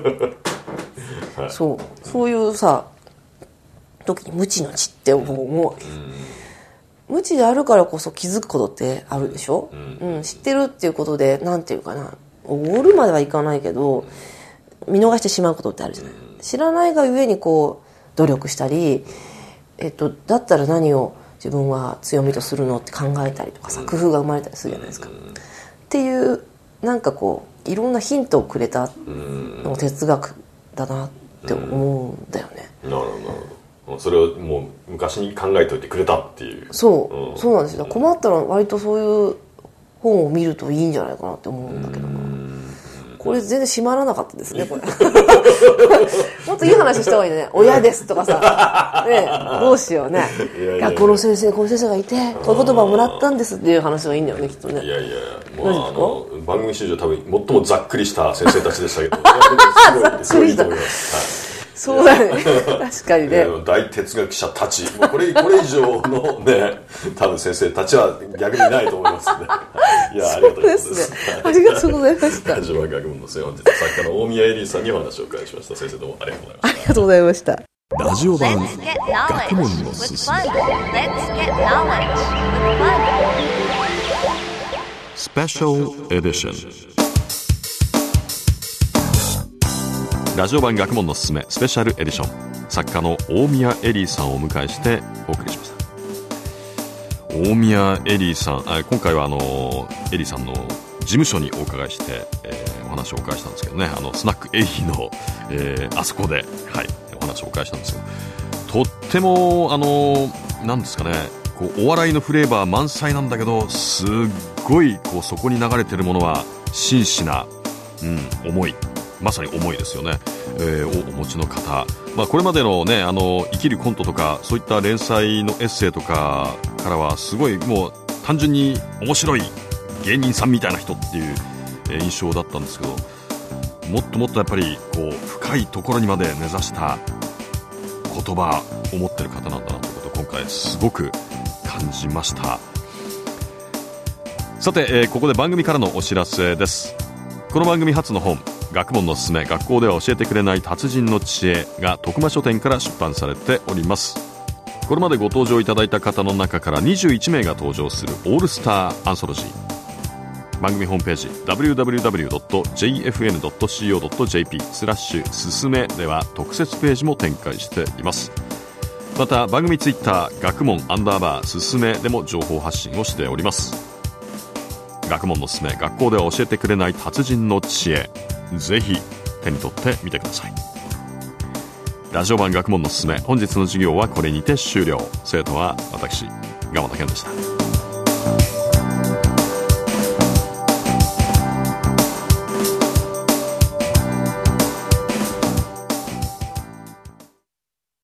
そういうさ時に無知の知って思う。無知であるからこそ気づくことってあるでしょ、知ってるっていうことで、なんていうかな、おごるまではいかないけど見逃してしまうことってあるじゃない。知らないがゆえにこう努力したり、だったら何を自分は強みとするのって考えたりとかさ、工夫が生まれたりするじゃないですか。っていうなんかこういろんなヒントをくれたの哲学だなって思うんだよね。 なるほど。それをもう昔に考えておいてくれたっていう。 そうなんですよ。困ったら割とそういう本を見るといいんじゃないかなって思うんだけどな。これ全然閉まらなかったですね、これ。もっといい話した方がいいね。親ですとかさ。ね、どうしようね。学校の先生、こういう先生がいて、こういう言葉をもらったんですっていう話がいいんだよね、きっとね。 いやいや、もう番組史上多分最もざっくりした先生たちでしたけど。すごいと思います。 そうだね。確かにね。 大哲学者たち。もうこれ以上のね、多分先生たちは逆にないと思いますね。いや、ありがとうございます。 ありがとうございました。 ラジオ番学問の本日作家の大宮エリーさんにお話をお伺いしました。先生どうもありがとうございました。 ありがとうございました。 ラジオ版学問のすすめ。スペシャルエディション。ラジオ版学問のすすめスペシャルエディション、作家の大宮エリーさんをお迎えしてお送りしました。大宮エリーさん、今回はエリーさんの事務所にお伺いして、お話をお伺いしたんですけどね、スナックエリーの、あそこで、はい、お話をお伺いしたんですけど、とってもなんですかね、こうお笑いのフレーバー満載なんだけど、すっごいこうそこに流れてるものは真摯な、思い、まさに思いですよね、をお持ちの方、これまでのね、生きるコントとかそういった連載のエッセイとかからはすごいもう単純に面白い芸人さんみたいな人っていう印象だったんですけど、もっともっとやっぱりこう深いところにまで根ざした言葉を持ってる方なんだなということを今回すごく感じました。さて、ここで番組からのお知らせです。この番組初の本、学問のすすめ、学校では教えてくれない達人の知恵が徳間書店から出版されております。これまでご登場いただいた方の中から21名が登場するオールスターアンソロジー。番組ホームページ www.jfn.co.jp すすめでは特設ページも展開しています。また番組ツイッター学問_すすめでも情報発信をしております。学問のすすめ、学校では教えてくれない達人の知恵、ぜひ手に取ってみてください。ラジオ版学問のすすめ、本日の授業はこれにて終了。生徒は私、鎌田健でした。